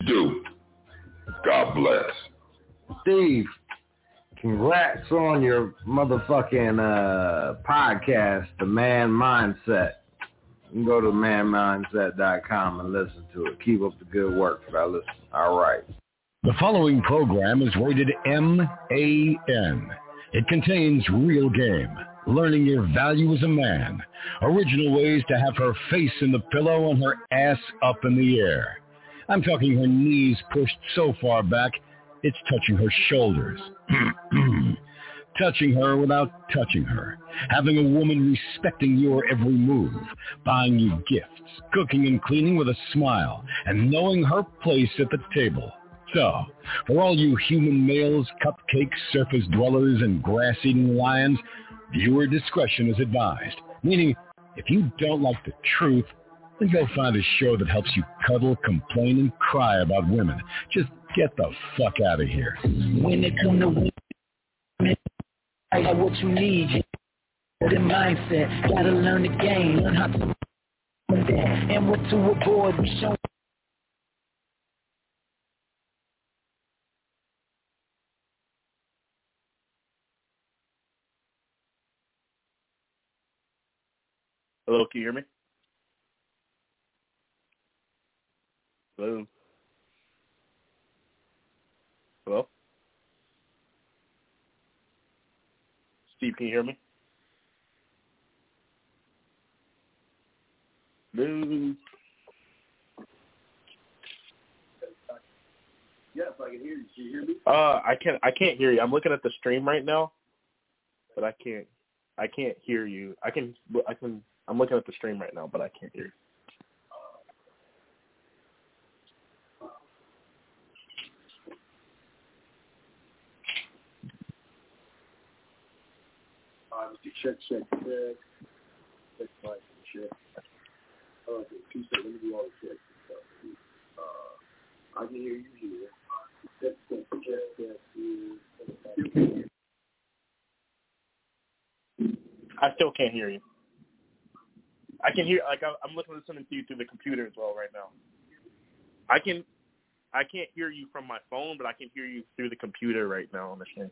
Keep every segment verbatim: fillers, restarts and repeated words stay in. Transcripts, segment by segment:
do. God bless. Steve, congrats on your motherfucking uh, podcast, The Man Mindset. You can go to man mindset dot com and listen to it. Keep up the good work, fellas. All right. The following program is rated M A N. It contains real game, learning your value as a man, original ways to have her face in the pillow and her ass up in the air. I'm talking her knees pushed so far back, it's touching her shoulders. Touching her without touching her. Having a woman respecting your every move. Buying you gifts. Cooking and cleaning with a smile. And knowing her place at the table. So, for all you human males, cupcake surface dwellers, and grass-eating lions, viewer discretion is advised. Meaning, if you don't like the truth, then go find a show that helps you cuddle, complain, and cry about women. Just get the fuck out of here. When it comes to women, what you need, the mindset, gotta learn the game, learn how to and what to avoid. We show. Hello, can you hear me? Hello? Hello? Steve, can you hear me? Hello? Yes, I can hear you. Can you hear me? Uh, I can't. I can't hear you. I'm looking at the stream right now, but I can't. I can't hear you. I can. I can. I'm looking at the stream right now, but I can't hear you. Uh, check, check, check. Check, check, check. Okay, two seconds. Let me do all the checks and stuff. Uh, I can hear you here. Check, check, check, check. I still can't hear you. I can hear, like, I'm listening to something to you through the computer as well right now. I can, I can't hear you from my phone, but I can hear you through the computer right now on the stream.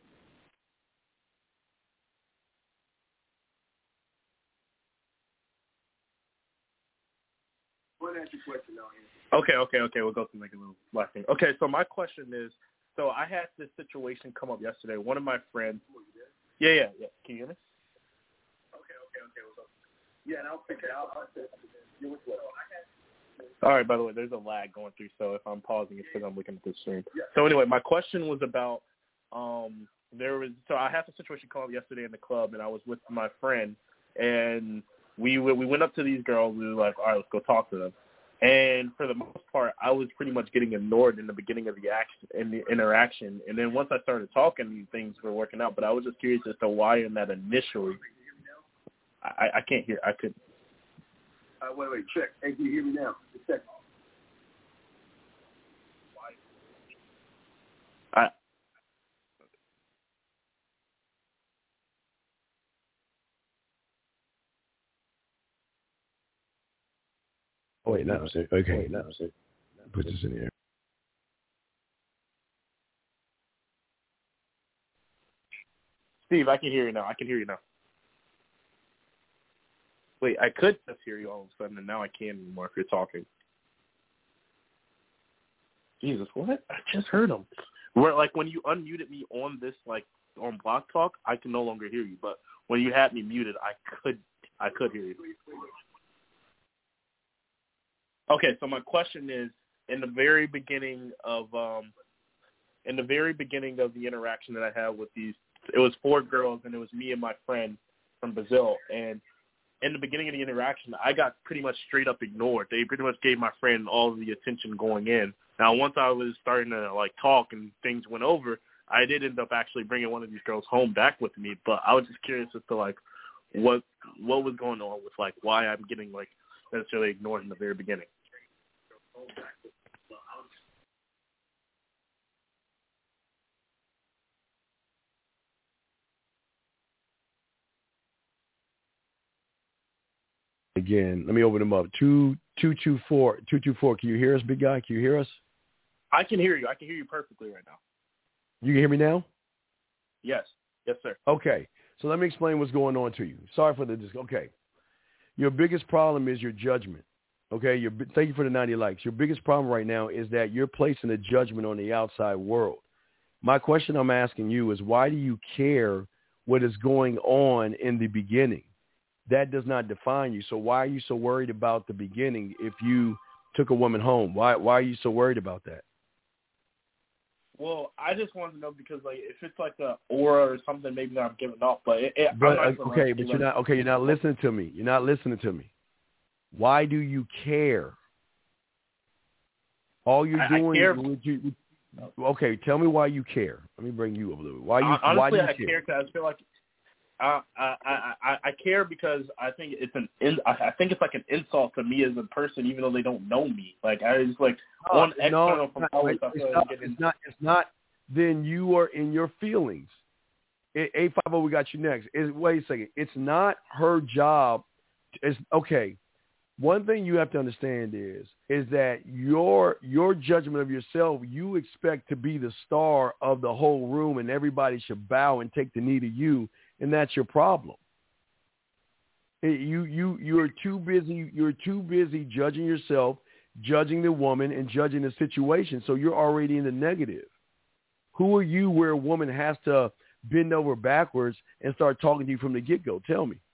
Go ahead and ask your question now. Okay, okay, okay. We'll go through like a little last thing. Okay, so my question is, so I had this situation come up yesterday. One of my friends. Yeah, yeah, yeah. Can you hear me? Okay, okay, okay. What's up? Yeah, and I'll pick it out. All right, by the way, there's a lag going through, so if I'm pausing, it's because I'm looking at the stream. So anyway, my question was about, um, there was, so I had a situation come up yesterday in the club, and I was with my friend, and we we went up to these girls, we were like, all right, let's go talk to them. And for the most part, I was pretty much getting ignored in the beginning of the action, in the interaction. And then once I started talking, things were working out, but I was just curious as to why in that initially, I, I can't hear, I couldn't. Uh, wait, wait, check. Hey, can you hear me now? Just check. I, oh, wait, no. Okay. Wait, no. Put this in here. Steve, I can hear you now. I can hear you now. Wait, I could just hear you all of a sudden, and now I can't anymore if you're talking. Jesus, what? I just heard him. Where, like, when you unmuted me on this, like, on Block Talk, I can no longer hear you. But when you had me muted, I could, I could hear you. Okay, so my question is, in the very beginning of, um, in the very beginning of the interaction that I had with these, it was four girls, and it was me and my friend from Brazil, and in the beginning of the interaction, I got pretty much straight up ignored. They pretty much gave my friend all the attention going in. Now, once I was starting to, like, talk and things went over, I did end up actually bringing one of these girls home back with me. But I was just curious as to, like, what what was going on with, like, why I'm getting, like, necessarily ignored in the very beginning. Again, let me open them up. Two, two, two, four, two, two, four. Can you hear us, big guy? Can you hear us? I can hear you. I can hear you perfectly right now. You can hear me now? Yes. Yes, sir. Okay. So let me explain what's going on to you. Sorry for the dis- okay. Your biggest problem is your judgment. Okay. Your thank you for the ninety likes. Your biggest problem right now is that you're placing a judgment on the outside world. My question I'm asking you is, why do you care what is going on in the beginning? That does not define you. So why are you so worried about the beginning if you took a woman home? Why why are you so worried about that? Well, I just wanted to know because, like, if it's like a aura or something, maybe that I'm giving off. But, it, it, but I'm not okay, like, but you're not okay. You're not listening to me. You're not listening to me. Why do you care? All you're I, doing. I care. Would you, okay, tell me why you care. Let me bring you up a little bit. Why you? Honestly, why do you I care? care because I feel like I, I I I care because I think it's an I think it's like an insult to me as a person, even though they don't know me. Like I just like Oh, on no, external from always. it's, it's, not, it's not. It's not. Then you are in your feelings. eight five zero, we got you next. Is wait a second. It's not her job. It's okay. One thing you have to understand is is that your your judgment of yourself, you expect to be the star of the whole room, and everybody should bow and take the knee to you, and that's your problem. You you you're too busy. You're too busy judging yourself, judging the woman, and judging the situation. So you're already in the negative. Who are you where a woman has to bend over backwards and start talking to you from the get-go? Tell me.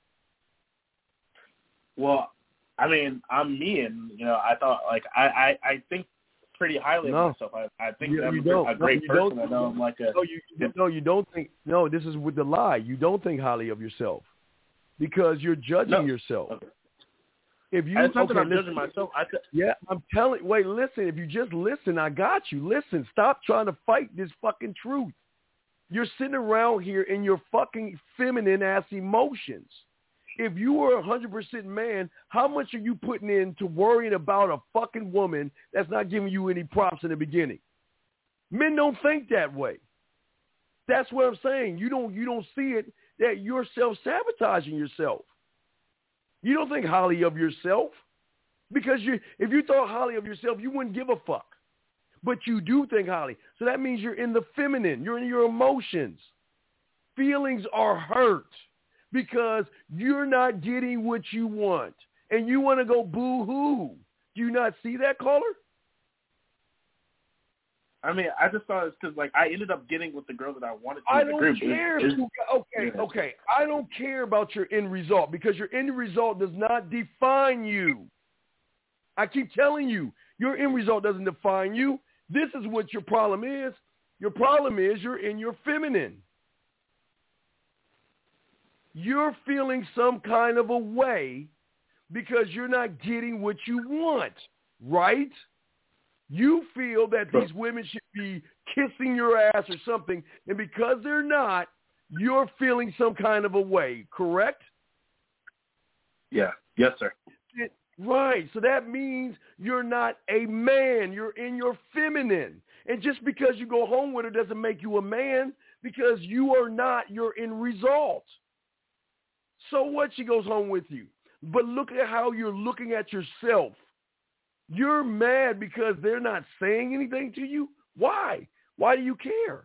Well, I mean, I'm me, and you know, I thought like I, I, I think pretty highly no. of myself. I, I think you, that I'm you a, don't. a great no, person. I know I'm like a no you, you, no, you don't think. No, this is with the lie. You don't think highly of yourself because you're judging no. yourself. Okay. If you, it's not okay, that I'm listen, judging myself. I th- yeah, I'm telling. Wait, listen. If you just listen, I got you. Listen. Stop trying to fight this fucking truth. You're sitting around here in your fucking feminine ass emotions. If you were a hundred percent man, how much are you putting into worrying about a fucking woman that's not giving you any props in the beginning? Men don't think that way. That's what I'm saying. You don't. You don't see it that you're self-sabotaging yourself. You don't think highly of yourself because you, if you thought highly of yourself, you wouldn't give a fuck. But you do think highly. So that means you're in the feminine. You're in your emotions. Feelings are hurt because you're not getting what you want. And you want to go boo-hoo. Do you not see that, caller? I mean, I just thought it's because, like, I ended up getting with the girl that I wanted to. I in the don't group. care. It's, it's, okay, yeah. okay. I don't care about your end result because your end result does not define you. I keep telling you, your end result doesn't define you. This is what your problem is. Your problem is you're in your feminine. You're feeling some kind of a way because you're not getting what you want, right? You feel that these women should be kissing your ass or something, and because they're not, you're feeling some kind of a way, correct? Yeah. Yes, sir. It, right. So that means you're not a man. You're in your feminine. And just because you go home with her doesn't make you a man because you are not your end result. So what? She goes home with you. But look at how you're looking at yourself. You're mad because they're not saying anything to you? Why? Why do you care?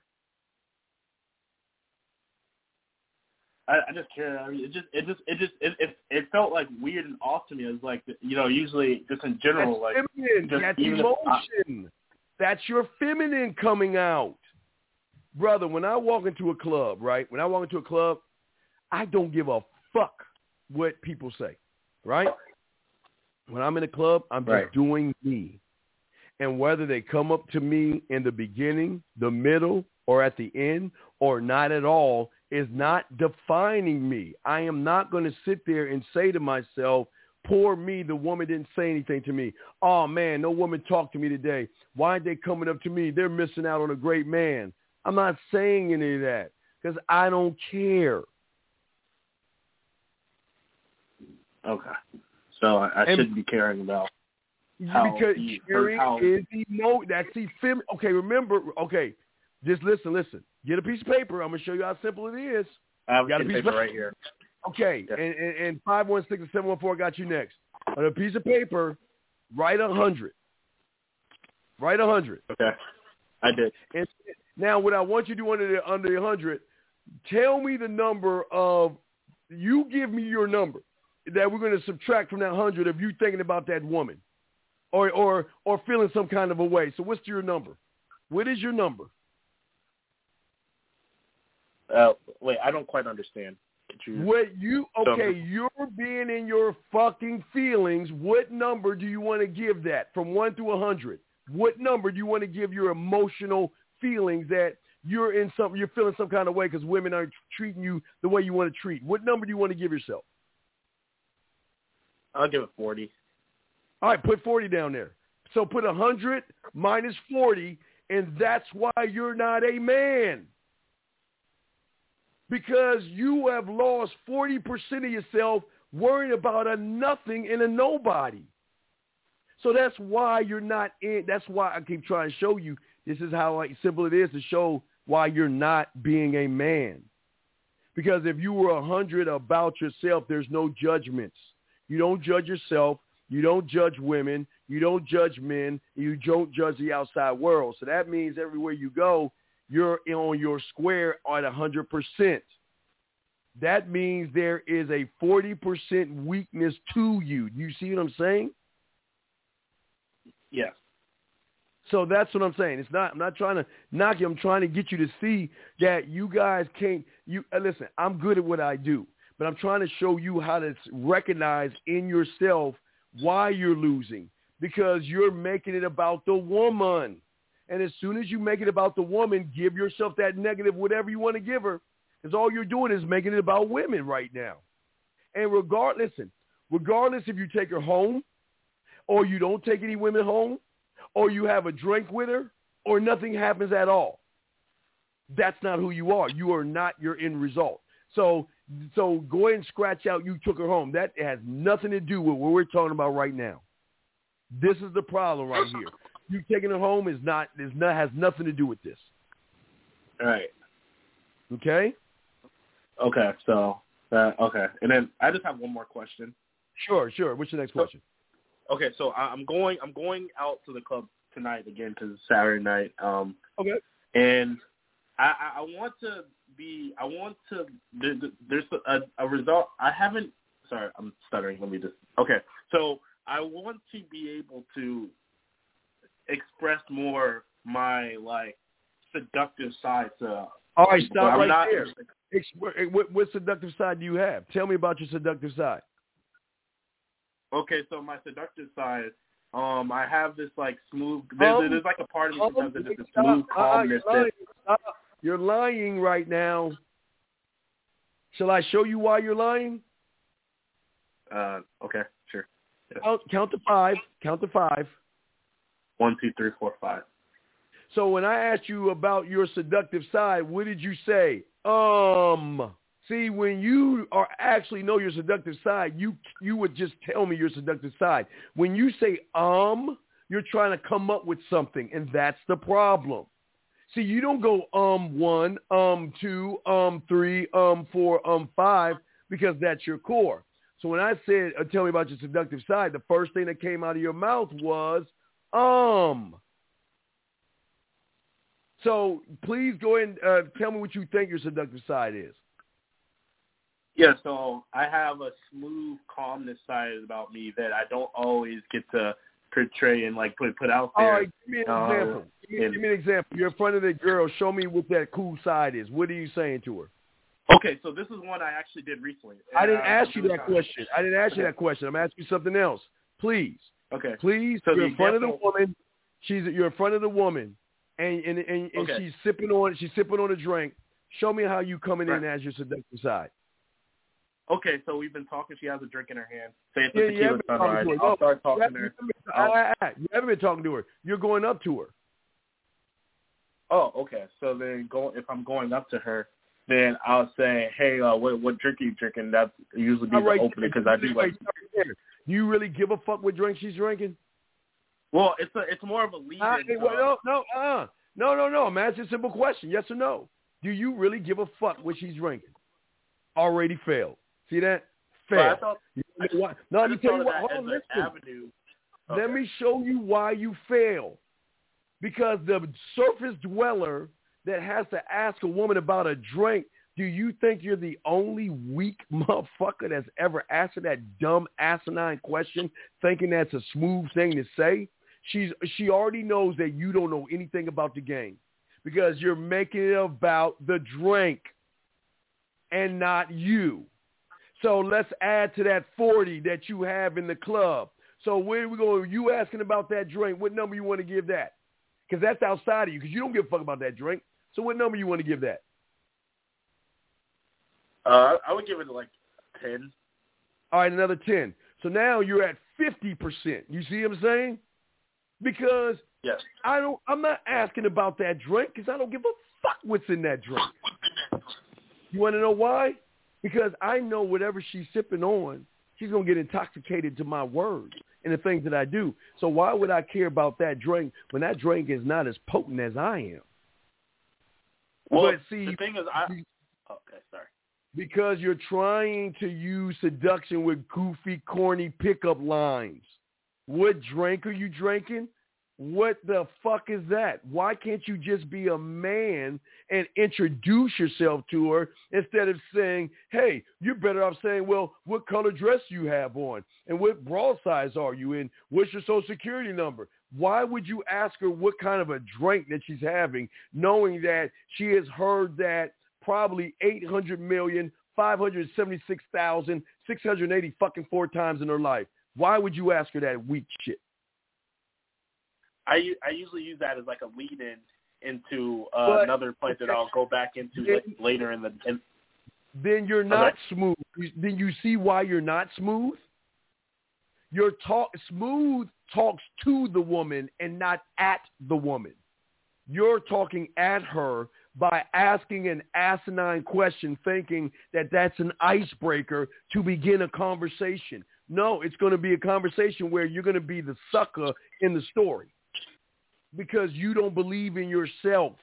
I, I just care. I mean, it just, it just, it just, it, it, it felt like weird and off to me. It was like, you know, usually just in general, That's like feminine. just That's even emotion. If I, That's your feminine coming out, brother. When I walk into a club, right? When I walk into a club, I don't give a fuck what people say, right? When I'm in a club, I'm just right. doing me. And whether they come up to me in the beginning, the middle, or at the end, or not at all, is not defining me. I am not going to sit there and say to myself, poor me, the woman didn't say anything to me. Oh, man, no woman talked to me today. Why aren't they coming up to me? They're missing out on a great man. I'm not saying any of that because I don't care. Okay. So I, I And, shouldn't be caring about how because he, caring how, is emo. That's the fem. Okay, remember. Okay, just listen, listen. Get a piece of paper. I'm gonna show you how simple it is. I have got a a piece piece of paper of right here. Okay, Yeah. and, and, and five one six and seven one four got you next. On a piece of paper, write a hundred. right? one hundred. Okay, I did. And now what I want you to do under the, under the one hundred, tell me the number of, you give me your number that we're going to subtract from that one hundred of you thinking about that woman or, or, or feeling some kind of a way. So what's your number? What is your number? Uh, wait, I don't quite understand. You what you okay? You're being in your fucking feelings. What number do you want to give that from one to a hundred? What number do you want to give your emotional feelings that you're in some, you're feeling some kind of way because women aren't treating you the way you want to treat? What number do you want to give yourself? I'll give it forty. All right, put forty down there. So put one hundred minus forty, and that's why you're not a man. Because you have lost forty percent of yourself worrying about a nothing and a nobody. So that's why you're not in. That's why I keep trying to show you. This is how like, simple it is to show why you're not being a man. Because if you were one hundred about yourself, there's no judgments. You don't judge yourself. You don't judge women. You don't judge men. You don't judge the outside world. So that means everywhere you go, you're on your square at one hundred percent. That means there is a forty percent weakness to you. You see what I'm saying? Yes. So that's what I'm saying. It's not. I'm not trying to knock you. I'm trying to get you to see that you guys can't. You uh, listen. I'm good at what I do, but I'm trying to show you how to recognize in yourself why you're losing, because you're making it about the woman. And as soon as you make it about the woman, give yourself that negative, whatever you want to give her, because all you're doing is making it about women right now. And regardless, listen, regardless if you take her home or you don't take any women home or you have a drink with her or nothing happens at all, that's not who you are. You are not your end result. So, so go ahead and scratch out you took her home. That has nothing to do with what we're talking about right now. This is the problem right here. You taking it home is not is not has nothing to do with this. All right. Okay. Okay. So uh, okay, and then I just have one more question. Sure, sure. What's your next question? Okay, so I'm going. I'm going out to the club tonight again because it's Saturday night. Um, okay. And I, I want to be. I want to. There, there's a, a result. I haven't. Sorry, I'm stuttering. Let me just. Okay. So I want to be able to express more my like seductive side to. All right, stop right not, there. What, what seductive side do you have? Tell me about your seductive side. Okay, so my seductive side, um, I have this like smooth. There's, um, there's like a part of me um, sometimes that there's a smooth uh, calmness. You're lying. Uh, you're lying right now. Shall I show you why you're lying? Uh, okay, sure. Yes. Count, count to five. Count to five. One, two, three, four, five. So when I asked you about your seductive side, what did you say? Um, see, when you are actually know your seductive side, you you would just tell me your seductive side. When you say um, you're trying to come up with something, and that's the problem. See, you don't go um one, um two, um three, um four, um five, because that's your core. So when I said, uh, tell me about your seductive side, the first thing that came out of your mouth was um. So please go ahead and uh, tell me what you think your seductive side is. Yeah, so I have a smooth calmness side about me that I don't always get to portray and like put put out there. All right, give me an uh, example. Give me, and, give me an example. You're in front of the girl. Show me what that cool side is. What are you saying to her? Okay, so this is one I actually did recently. I didn't ask you that question. I didn't ask you that question. I'm asking you something else. Please. Okay. Please. So you're in front example, of the woman. She's you're in front of the woman, and and and, and okay. she's sipping on she's sipping on a drink. Show me how you coming right. in as your seductive side. Okay, so we've been talking. She has a drink in her hand. Say it's yeah, a tequila sunrise. I'll no, start talking to her. I, I, you haven't been talking to her. You're going up to her. Oh, okay. So then, go, if I'm going up to her, then I'll say, "Hey, uh, what what drink are you drinking?" That's usually be right, the opening because I do like. Do you really give a fuck what drink she's drinking? Well, it's a it's more of a lead-in. Uh, well, no, no, uh, no, no, no. I'm asking a simple question: yes or no? Do you really give a fuck what she's drinking? Already failed. See that? Failed. Well, you know what? No, let me tell you what. Hold on, listen. Avenue. Okay. Let me show you why you fail. Because the surface dweller that has to ask a woman about a drink, do you think you're the only weak motherfucker that's ever asked her that dumb asinine question thinking that's a smooth thing to say? She's She already knows that you don't know anything about the game because you're making it about the drink and not you. So let's add to that forty that you have in the club. So where are we going? You asking about that drink. What number you want to give that? Because that's outside of you because you don't give a fuck about that drink. So what number you want to give that? Uh, I would give it like ten. All right, another ten. So now you're at fifty percent. You see what I'm saying? Because yes. I don't, I'm not asking about that drink because I don't give a fuck what's in that drink. You want to know why? Because I know whatever she's sipping on, she's going to get intoxicated to my words and the things that I do. So why would I care about that drink when that drink is not as potent as I am? Well, but see, the thing is, I... Okay, sorry. Because you're trying to use seduction with goofy, corny pickup lines. What drink are you drinking? What the fuck is that? Why can't you just be a man and introduce yourself to her instead of saying, hey, you're better off saying, well, what color dress do you have on? And what bra size are you in? What's your social security number? Why would you ask her what kind of a drink that she's having, knowing that she has heard that probably eight hundred million, five hundred seventy-six thousand, six hundred eighty fucking four times in her life? Why would you ask her that weak shit? I, I usually use that as like a lead-in into uh, another point that I'll go back into then, like later in the. In, then you're not okay. smooth. Then you see why you're not smooth. Your talk smooth talks to the woman and not at the woman. You're talking at her by asking an asinine question, thinking that that's an icebreaker to begin a conversation. No, it's going to be a conversation where you're going to be the sucker in the story because you don't believe in yourself.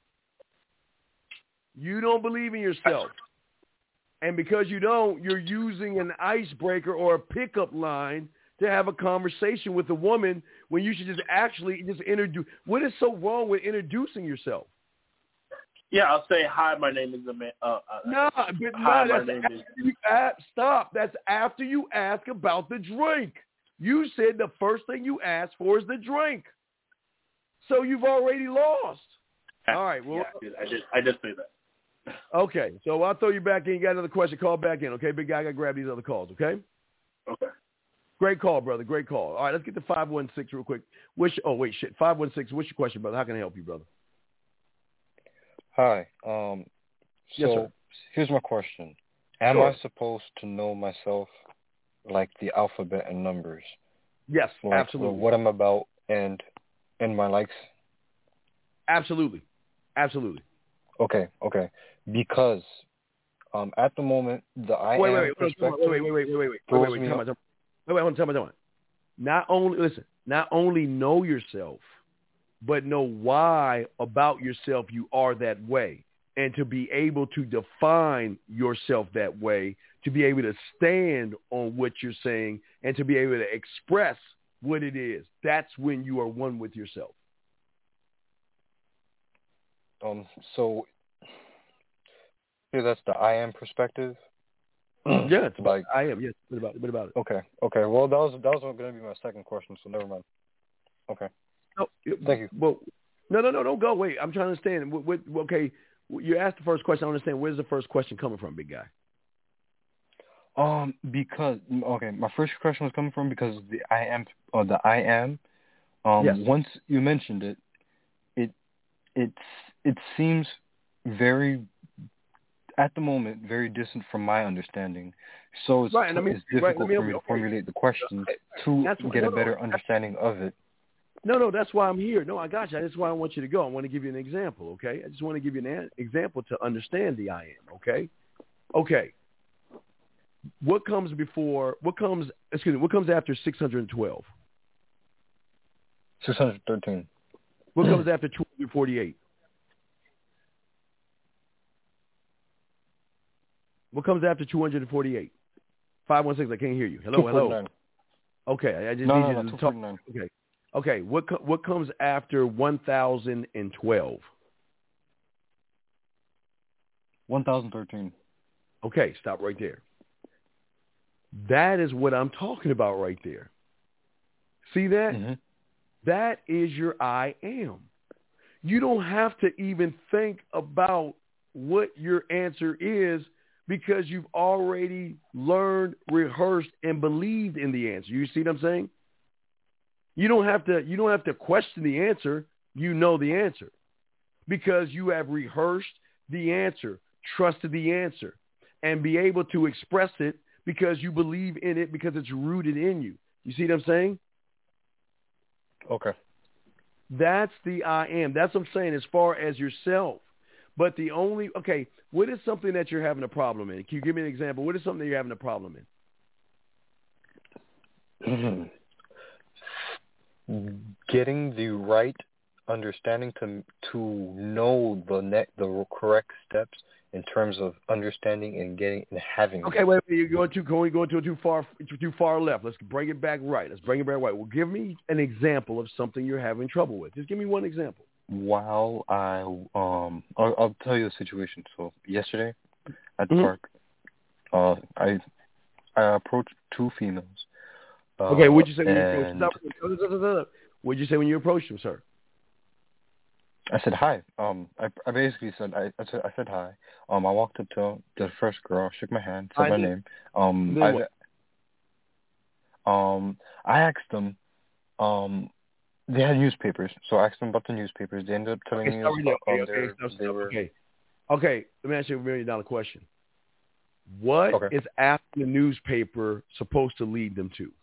You don't believe in yourself. And because you don't, you're using an icebreaker or a pickup line to have a conversation with a woman when you should just actually just introduce. What is so wrong with introducing yourself? Yeah, I'll say, hi, my name is Amanda. Uh, uh, no, but hi, no, my that's name after is... you ask, stop. That's after you ask about the drink. You said the first thing you asked for is the drink. So you've already lost. All right. Well, yeah, I did. I did say that. Okay. So I'll throw you back in. You got another question. Call back in. Okay, big guy. I got to grab these other calls. Okay? Okay. Great call, brother. Great call. All right, let's get to five one six real quick. Which, oh, wait, shit. five one six, what's your question, brother? How can I help you, brother? Hi. Um, so yes, sir. Here's my question. Am Sure. I supposed to know myself like the alphabet and numbers? Yes, like, absolutely. What I'm about and and my likes? Absolutely. Absolutely. Okay, okay. Because um, at the moment, the I wait, am wait, wait, perspective wait, wait, wait, wait, wait, wait, wait, throws wait, wait, me come up. on, wait, wait, hold on, tell me, tell me. Not only, listen, not only know yourself, but know why about yourself you are that way. And to be able to define yourself that way, to be able to stand on what you're saying, and to be able to express what it is. That's when you are one with yourself. Um. So, yeah, that's the I am perspective. Yeah, it's like I am. Yes. What about it? What about it? Okay. Okay. Well, that was that was going to be my second question. So never mind. Okay. No, Thank you. Well, no, no, no, don't go. Wait, I'm trying to understand. What, what, okay, you asked the first question. I understand. Where's the first question coming from, big guy? Um, because okay, my first question was coming from because the I am or the I am. Um, yes. Once you mentioned it, it it's it seems very at the moment very distant from my understanding. So it's, right, and I mean, it's difficult right, for me to okay. formulate the questions to That's get no, a better no, understanding of it. No, no, that's why I'm here. No, I got you. That's why I want you to go. I want to give you an example, okay? I just want to give you an example to understand the I am, okay? Okay. What comes before, what comes, excuse me, what comes after six hundred twelve? six hundred thirteen. What comes after two hundred forty-eight? What comes after two hundred forty-eight? five one six, I can't hear you. Hello, hello. Okay, I just no, need no, you no, to talk. Okay. Okay. Okay, what co- what comes after one thousand twelve? one thousand thirteen. Okay, stop right there. That is what I'm talking about right there. See that? Mm-hmm. That is your I am. You don't have to even think about what your answer is because you've already learned, rehearsed, and believed in the answer. You see what I'm saying? You don't have to, you don't have to question the answer. You know the answer because you have rehearsed the answer, trusted the answer, and be able to express it because you believe in it because it's rooted in you. You see what I'm saying? Okay. That's the I am. That's what I'm saying as far as yourself. But the only, okay, what is something that you're having a problem in? Can you give me an example? What is something that you're having a problem in? Mm-hmm. Getting the right understanding to to know the ne- the correct steps in terms of understanding and getting and having. Okay, wait, wait, you're going too going going too too far too far left. Let's bring it back right. Let's bring it back right. Well, give me an example of something you're having trouble with. Just give me one example. While I um, I'll, I'll tell you the situation. So yesterday at the Mm-hmm. park, uh, I I approached two females. Uh, Okay, what'd you say when you and approached them? What'd you say when you approached them, sir? I said hi. Um, I I basically said I I said, I said hi. Um, I walked up to the first girl, shook my hand, said I my did. name. Um, Then I what? um I asked them. Um, they had newspapers, so I asked them about the newspapers. They ended up telling Okay, me stop right there. um, Okay, okay, stop, they stop. were Okay. Okay, let me ask you a million dollar question. What okay. is after the newspaper supposed to lead them to?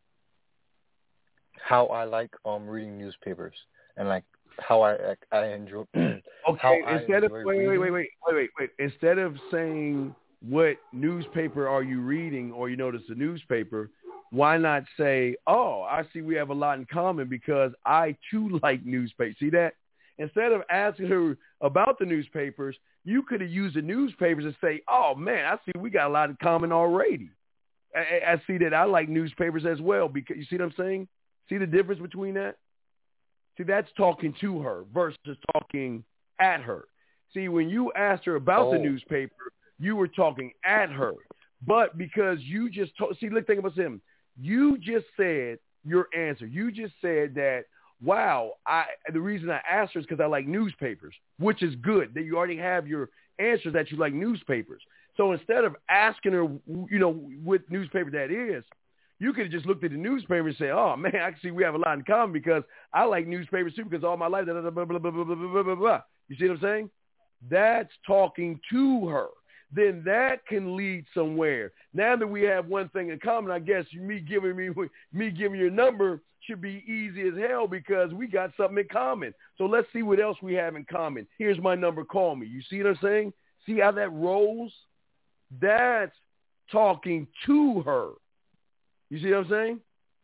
How I like um reading newspapers and like how I I, I enjoy. Okay, how instead I of enjoy wait, wait, wait, reading. wait, wait, wait, wait. Instead of saying what newspaper are you reading or you notice the newspaper, why not say, oh, I see we have a lot in common because I too like newspapers. See that? Instead of asking her about the newspapers, you could have used the newspapers and say, oh man, I see we got a lot in common already. I, I see that I like newspapers as well because you see what I'm saying? See the difference between that? See, that's talking to her versus talking at her. See, when you asked her about Oh. the newspaper, you were talking at her. But because you just told, see, look, think about him. You just said your answer. You just said that, wow, I the reason I asked her is because I like newspapers, which is good. That you already have your answer that you like newspapers. So instead of asking her, you know, what newspaper that is, you could have just looked at the newspaper and say, oh, man, actually we have a lot in common because I like newspapers too because all my life, blah, blah, blah, blah, blah, blah, blah, blah, blah. You see what I'm saying? That's talking to her. Then that can lead somewhere. Now that we have one thing in common, I guess me giving me me giving your number should be easy as hell because we got something in common. So let's see what else we have in common. Here's my number. Call me. You see what I'm saying? See how that rolls? That's talking to her. You see what I'm saying?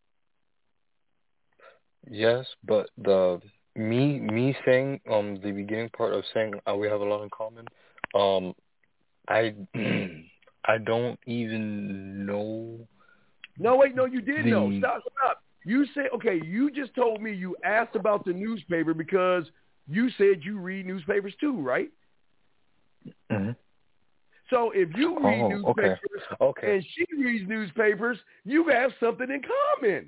Yes, but the me me saying um the beginning part of saying uh, we have a lot in common, um, I I don't even know. No, wait, no, you did the... know. Stop, stop. You said, okay, you just told me you asked about the newspaper because you said you read newspapers too, right? Mm-hmm. So if you read Oh, newspapers okay. Okay. and she reads newspapers, you have something in common.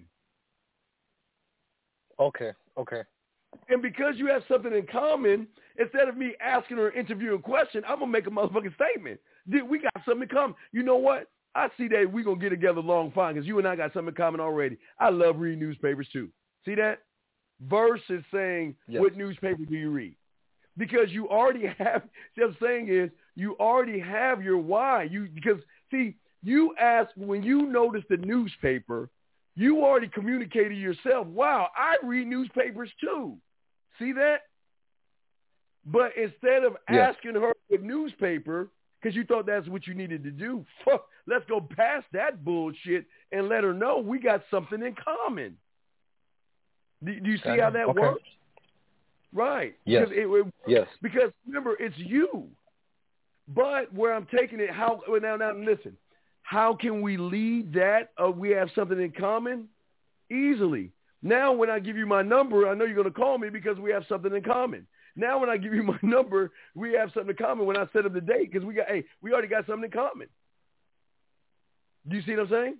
Okay. Okay. And because you have something in common, instead of me asking her an interviewing question, I'm going to make a motherfucking statement. Dude, we got something in common. You know what? I see that we're going to get together long fine because you and I got something in common already. I love reading newspapers too. See that? Versus saying, yes. What newspaper do you read? Because you already have, see what I'm saying is, you already have your why. You Because, see, you ask, when you notice the newspaper, you already communicated to yourself, wow, I read newspapers too. See that? But instead of yes. asking her what newspaper, because you thought that's what you needed to do, fuck, let's go past that bullshit and let her know we got something in common. Do, do you see how that okay. works? Right. Yes. Because, it, it, yes. because remember, it's you. But where I'm taking it, how now, now listen, how can we lead that? Uh, we have something in common? Easily. Now when I give you my number, I know you're going to call me because we have something in common. Now when I give you my number, we have something in common when I set up the date because we got, hey, we already got something in common. Do you see what I'm saying?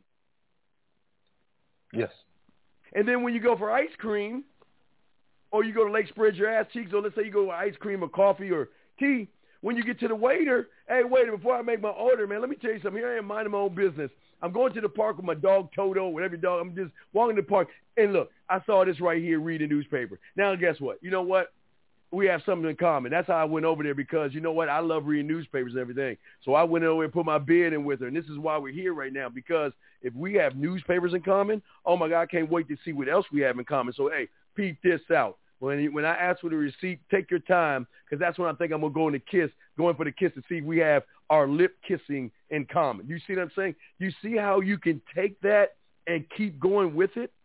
Yes. And then when you go for ice cream, or you go to Lake Spread Your Ass Cheeks, or let's say you go for ice cream or coffee or tea, when you get to the waiter, hey, waiter, before I make my order, man, let me tell you something. Here I am minding my own business. I'm going to the park with my dog Toto, whatever dog. I'm just walking to the park. And look, I saw this right here, read the newspaper. Now, guess what? You know what? We have something in common. That's how I went over there because, you know what? I love reading newspapers and everything. So I went over and put my bid in with her. And this is why we're here right now, because if we have newspapers in common, oh, my God, I can't wait to see what else we have in common. So, hey, peep this out. When when I ask for the receipt, take your time because that's when I think I'm going to go in the kiss, going for the kiss to see if we have our lip kissing in common. You see what I'm saying? You see how you can take that and keep going with it?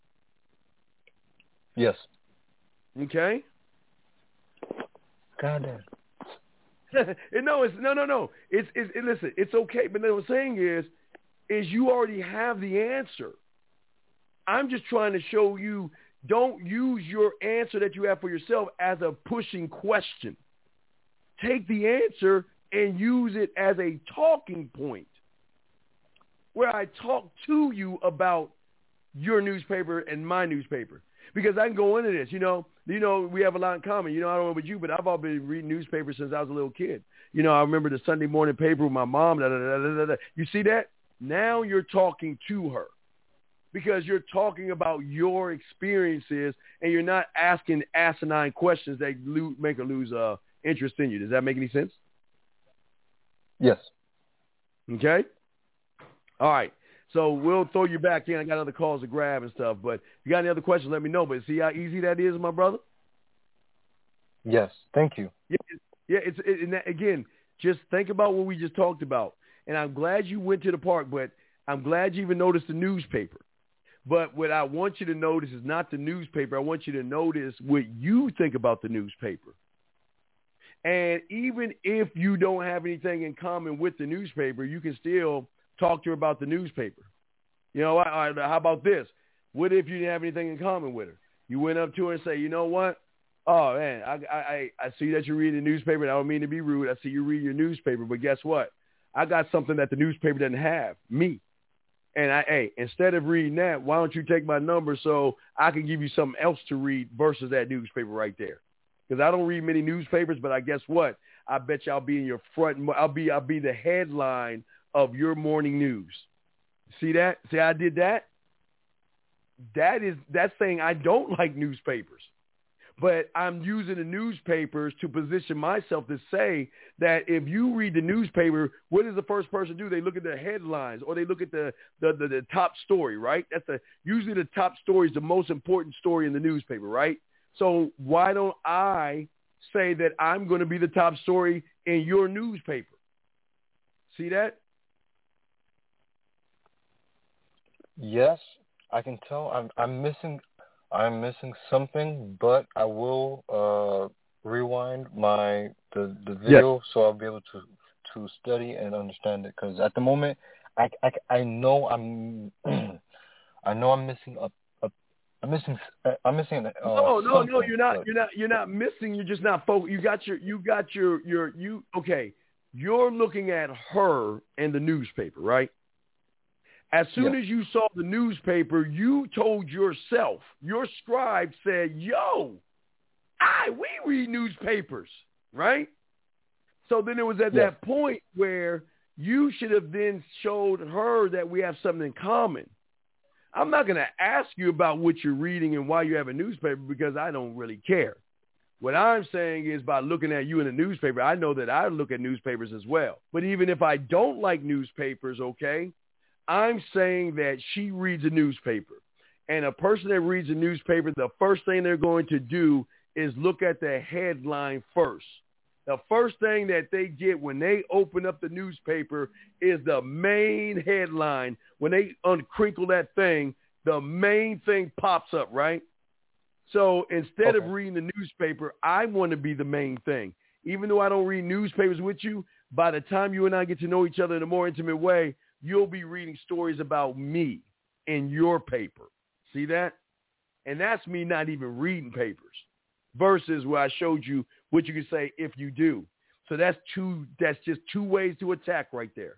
Yes. Okay. Goddamn. no, it's no, no, no. It's, it's it, listen. It's okay, but what I'm saying is, is you already have the answer. I'm just trying to show you. Don't use your answer that you have for yourself as a pushing question. Take the answer and use it as a talking point where I talk to you about your newspaper and my newspaper. Because I can go into this, you know, you know, we have a lot in common. You know, I don't know about you, but I've all been reading newspapers since I was a little kid. You know, I remember the Sunday morning paper with my mom. Da, da, da, da, da, da. You see that? Now you're talking to her. Because you're talking about your experiences and you're not asking asinine questions that lo- make her lose uh, interest in you. Does that make any sense? Yes. Okay. All right. So we'll throw you back in. I got other calls to grab and stuff. But if you got any other questions, let me know. But see how easy that is, my brother? Yes. Thank you. Yeah. Yeah. It's it, and that, again, just think about what we just talked about. And I'm glad you went to the park, but I'm glad you even noticed the newspaper. But what I want you to notice is not the newspaper. I want you to notice what you think about the newspaper. And even if you don't have anything in common with the newspaper, you can still talk to her about the newspaper. You know, I, I, how about this? What if you didn't have anything in common with her? You went up to her and say, you know what? Oh, man, I, I, I see that you're reading the newspaper. And I don't mean to be rude. I see you read your newspaper. But guess what? I got something that the newspaper doesn't have, me. And, I, hey, instead of reading that, why don't you take my number so I can give you something else to read versus that newspaper right there? Because I don't read many newspapers, but I guess what? I bet you I'll be in your front. I'll be I'll be the headline of your morning news. See that? See how I did that? That is that's saying I don't like newspapers. But I'm using the newspapers to position myself to say that if you read the newspaper, what does the first person do? They look at the headlines or they look at the, the, the, the top story, right? That's the usually the top story is the most important story in the newspaper, right? So why don't I say that I'm going to be the top story in your newspaper? See that? Yes, I can tell. I'm I'm missing. I'm missing something, but I will uh, rewind my the, the video yes. so I'll be able to to study and understand it. Because at the moment, I, I, I know I'm I know I'm missing a, a I'm missing I'm missing. Uh, no, no, no. You're not. But... You're not. You're not missing. You're just not focused. You got your. You got your. Your. You. Okay. You're looking at her in the newspaper, right? As soon yeah. as you saw the newspaper, you told yourself, your scribe said, yo, I, we read newspapers, right? So then it was at yeah. that point where you should have then showed her that we have something in common. I'm not going to ask you about what you're reading and why you have a newspaper because I don't really care. What I'm saying is by looking at you in a newspaper, I know that I look at newspapers as well. But even if I don't like newspapers, okay, I'm saying that she reads a newspaper. And a person that reads a newspaper, the first thing they're going to do is look at the headline first. The first thing that they get when they open up the newspaper is the main headline. When they uncrinkle that thing, the main thing pops up, right? So instead okay. of reading the newspaper, I want to be the main thing. Even though I don't read newspapers with you, by the time you and I get to know each other in a more intimate way, you'll be reading stories about me in your paper. See that? And that's me not even reading papers versus where I showed you what you can say if you do. So that's two, that's just two ways to attack right there.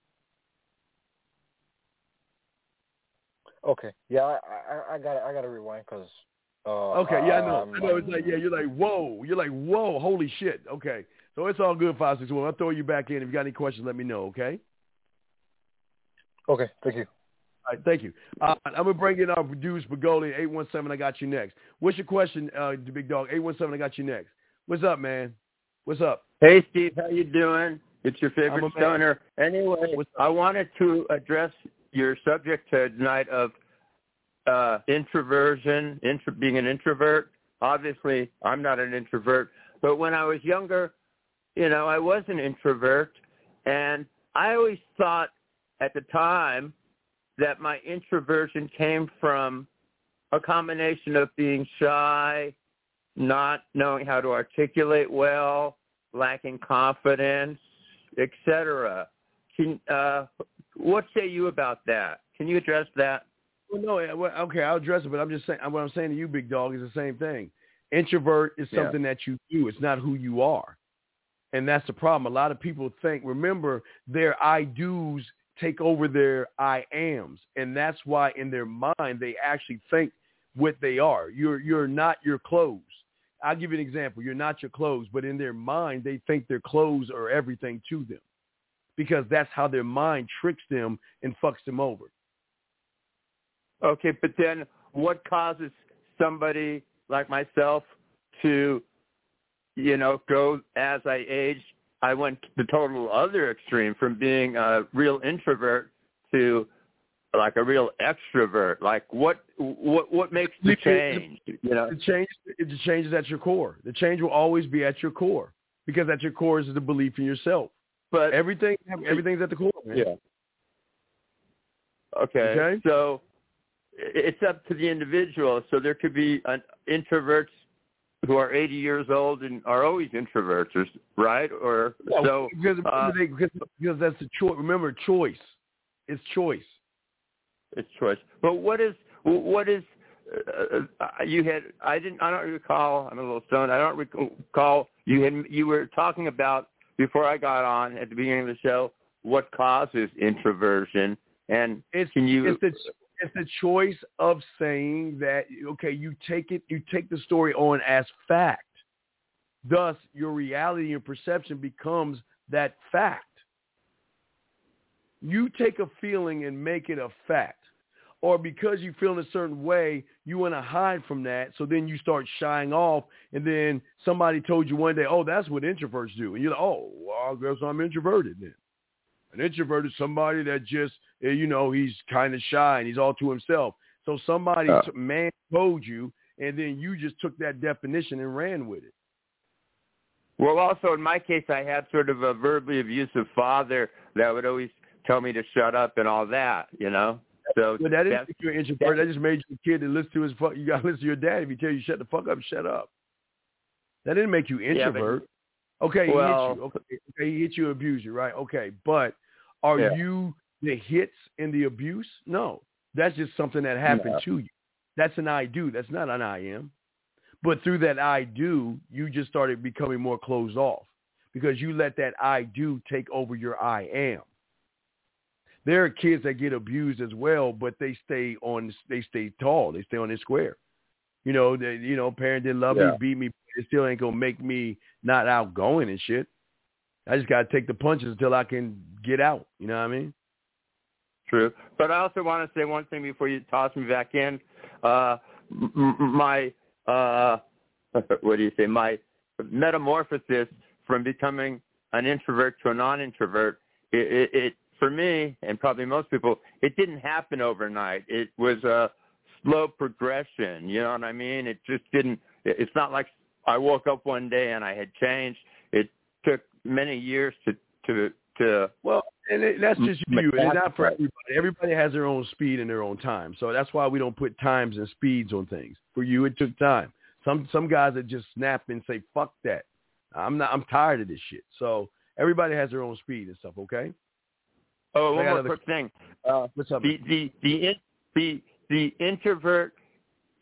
Okay. Yeah, I I, I got I got to rewind because. Uh, okay. Yeah, I know. Um, I know. It's like, yeah, you're like, whoa. You're like, whoa. Holy shit. Okay. So it's all good. Five six one. I'll throw you back in. If you got any questions, let me know. Okay. Okay. Thank you. All right, thank you. Uh, I'm going to bring in our producer, Bagoli, eight one seven, I got you next. What's your question, uh, the big dog? eight one seven, I got you next. What's up, man? What's up? Hey, Steve, how you doing? It's your favorite I'm stoner. Anyway, I wanted to address your subject tonight of uh, introversion, intro, being an introvert. Obviously, I'm not an introvert, but when I was younger, you know, I was an introvert, and I always thought at the time that my introversion came from a combination of being shy, not knowing how to articulate well, lacking confidence, et cetera. Can, uh, what say you about that? Can you address that? Well, no, well, okay, I'll address it, but I'm just saying, what I'm saying to you, big dog, is the same thing. Introvert is something yeah. that you do. It's not who you are. And that's the problem. A lot of people think, remember, their I do's take over their I ams. And that's why in their mind, they actually think what they are. You're you're not your clothes. I'll give you an example. You're not your clothes, but in their mind, they think their clothes are everything to them because that's how their mind tricks them and fucks them over. Okay, but then what causes somebody like myself to, you know, go as I age? I went to the total other extreme from being a real introvert to like a real extrovert. Like what what what makes the change? You know, the change it changes at your core. The change will always be at your core because at your core is the belief in yourself. But everything everything's at the core, man. Yeah. Okay. okay. So it's up to the individual. So there could be an introverts who are eighty years old and are always introverts, right? Or yeah, so because, uh, they, because because that's the choice. Remember, choice. It's choice. It's choice. But what is what is uh, uh, you had? I didn't. I don't recall. I'm a little stoned. I don't recall. You had. You were talking about before I got on at the beginning of the show. What causes introversion? And it's, can you? It's the, It's the choice of saying that, okay, you take it, you take the story on as fact. Thus, your reality and perception becomes that fact. You take a feeling and make it a fact. Or because you feel in a certain way, you want to hide from that. So then you start shying off. And then somebody told you one day, oh, that's what introverts do. And you're like, oh, well, I guess I'm introverted then. An introvert is somebody that just, you know, he's kind of shy and he's all to himself. So somebody, uh, man told you, and then you just took that definition and ran with it. Well, also in my case, I had sort of a verbally abusive father that would always tell me to shut up and all that, you know. So but that didn't make you an introvert. That just made you a kid that listen to his fuck. You got to listen to your dad. If he tell you shut the fuck up, shut up. That didn't make you introvert. Yeah, but, okay, well, he hit you. Okay, okay, he hit you, abused you, right? Okay, but are yeah. you the hits in the abuse? No, that's just something that happened no. to you. That's an I do. That's not an I am. But through that I do, you just started becoming more closed off because you let that I do take over your I am. There are kids that get abused as well, but they stay on. They stay tall. They stay on their square. You know, they, you know, parent didn't love yeah. me, beat me. It still ain't gonna make me not outgoing and shit. I just gotta take the punches until I can get out. You know what I mean? True. But I also want to say one thing before you toss me back in. Uh, m- my uh, what do you say? My metamorphosis from becoming an introvert to a non-introvert. It, it, it for me and probably most people, it didn't happen overnight. It was a slow progression. You know what I mean? It just didn't. It's not like I woke up one day and I had changed. It took many years to to to. Well, and it, that's just you. It's not for everybody. Everybody has their own speed and their own time. So that's why we don't put times and speeds on things. For you, it took time. Some some guys that just snap and say, "Fuck that." I'm not. I'm tired of this shit. So everybody has their own speed and stuff. Okay. Oh, one more quick thing. Uh, What's up? The the the the the introvert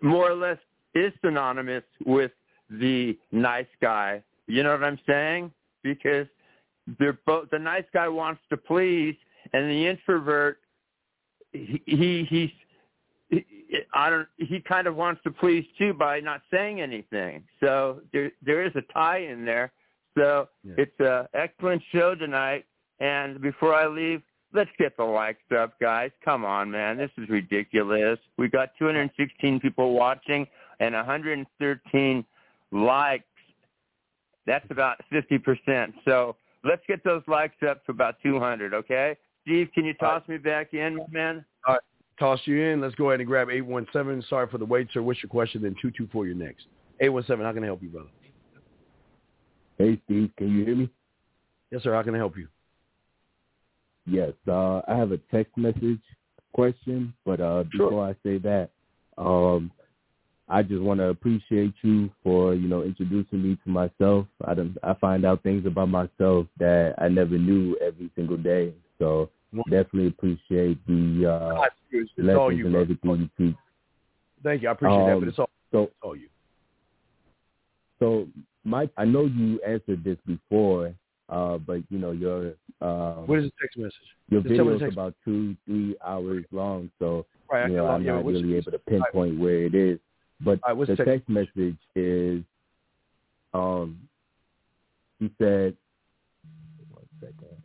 more or less is synonymous with the nice guy. You know what I'm saying? Because they're both, the nice guy wants to please, and the introvert, he, he he's he, I don't he kind of wants to please too by not saying anything. So there there is a tie in there. So yeah. It's an excellent show tonight. And before I leave, let's get the likes up, guys. Come on, man. This is ridiculous. We got two hundred sixteen people watching and one hundred thirteen likes. That's about fifty percent. So let's get those likes up to about two hundred, okay? Steve, can you toss me back in, my man? All right. Toss you in. Let's go ahead and grab eight one seven. Sorry for the wait, sir. What's your question? Then two two four, you're next. eight one seven, how can I help you, brother? Hey, Steve, can you hear me? Yes, sir. How can I help you? Yes. Uh, I have a text message question, but uh, before sure. I say that, um, I just want to appreciate you for, you know, introducing me to myself. I, don't, I find out things about myself that I never knew every single day. So definitely appreciate the uh, it's lessons all you, and everything you teach. Thank you. I appreciate um, that, but it's all, so, it's all you. So, Mike, I know you answered this before, uh, but, you know, your um, what is the text message? Your Just video is about two, three hours long, so right, you know, I'm yeah, not really able to pinpoint right. where it is. But right, the text? text message is, um, he said, one second.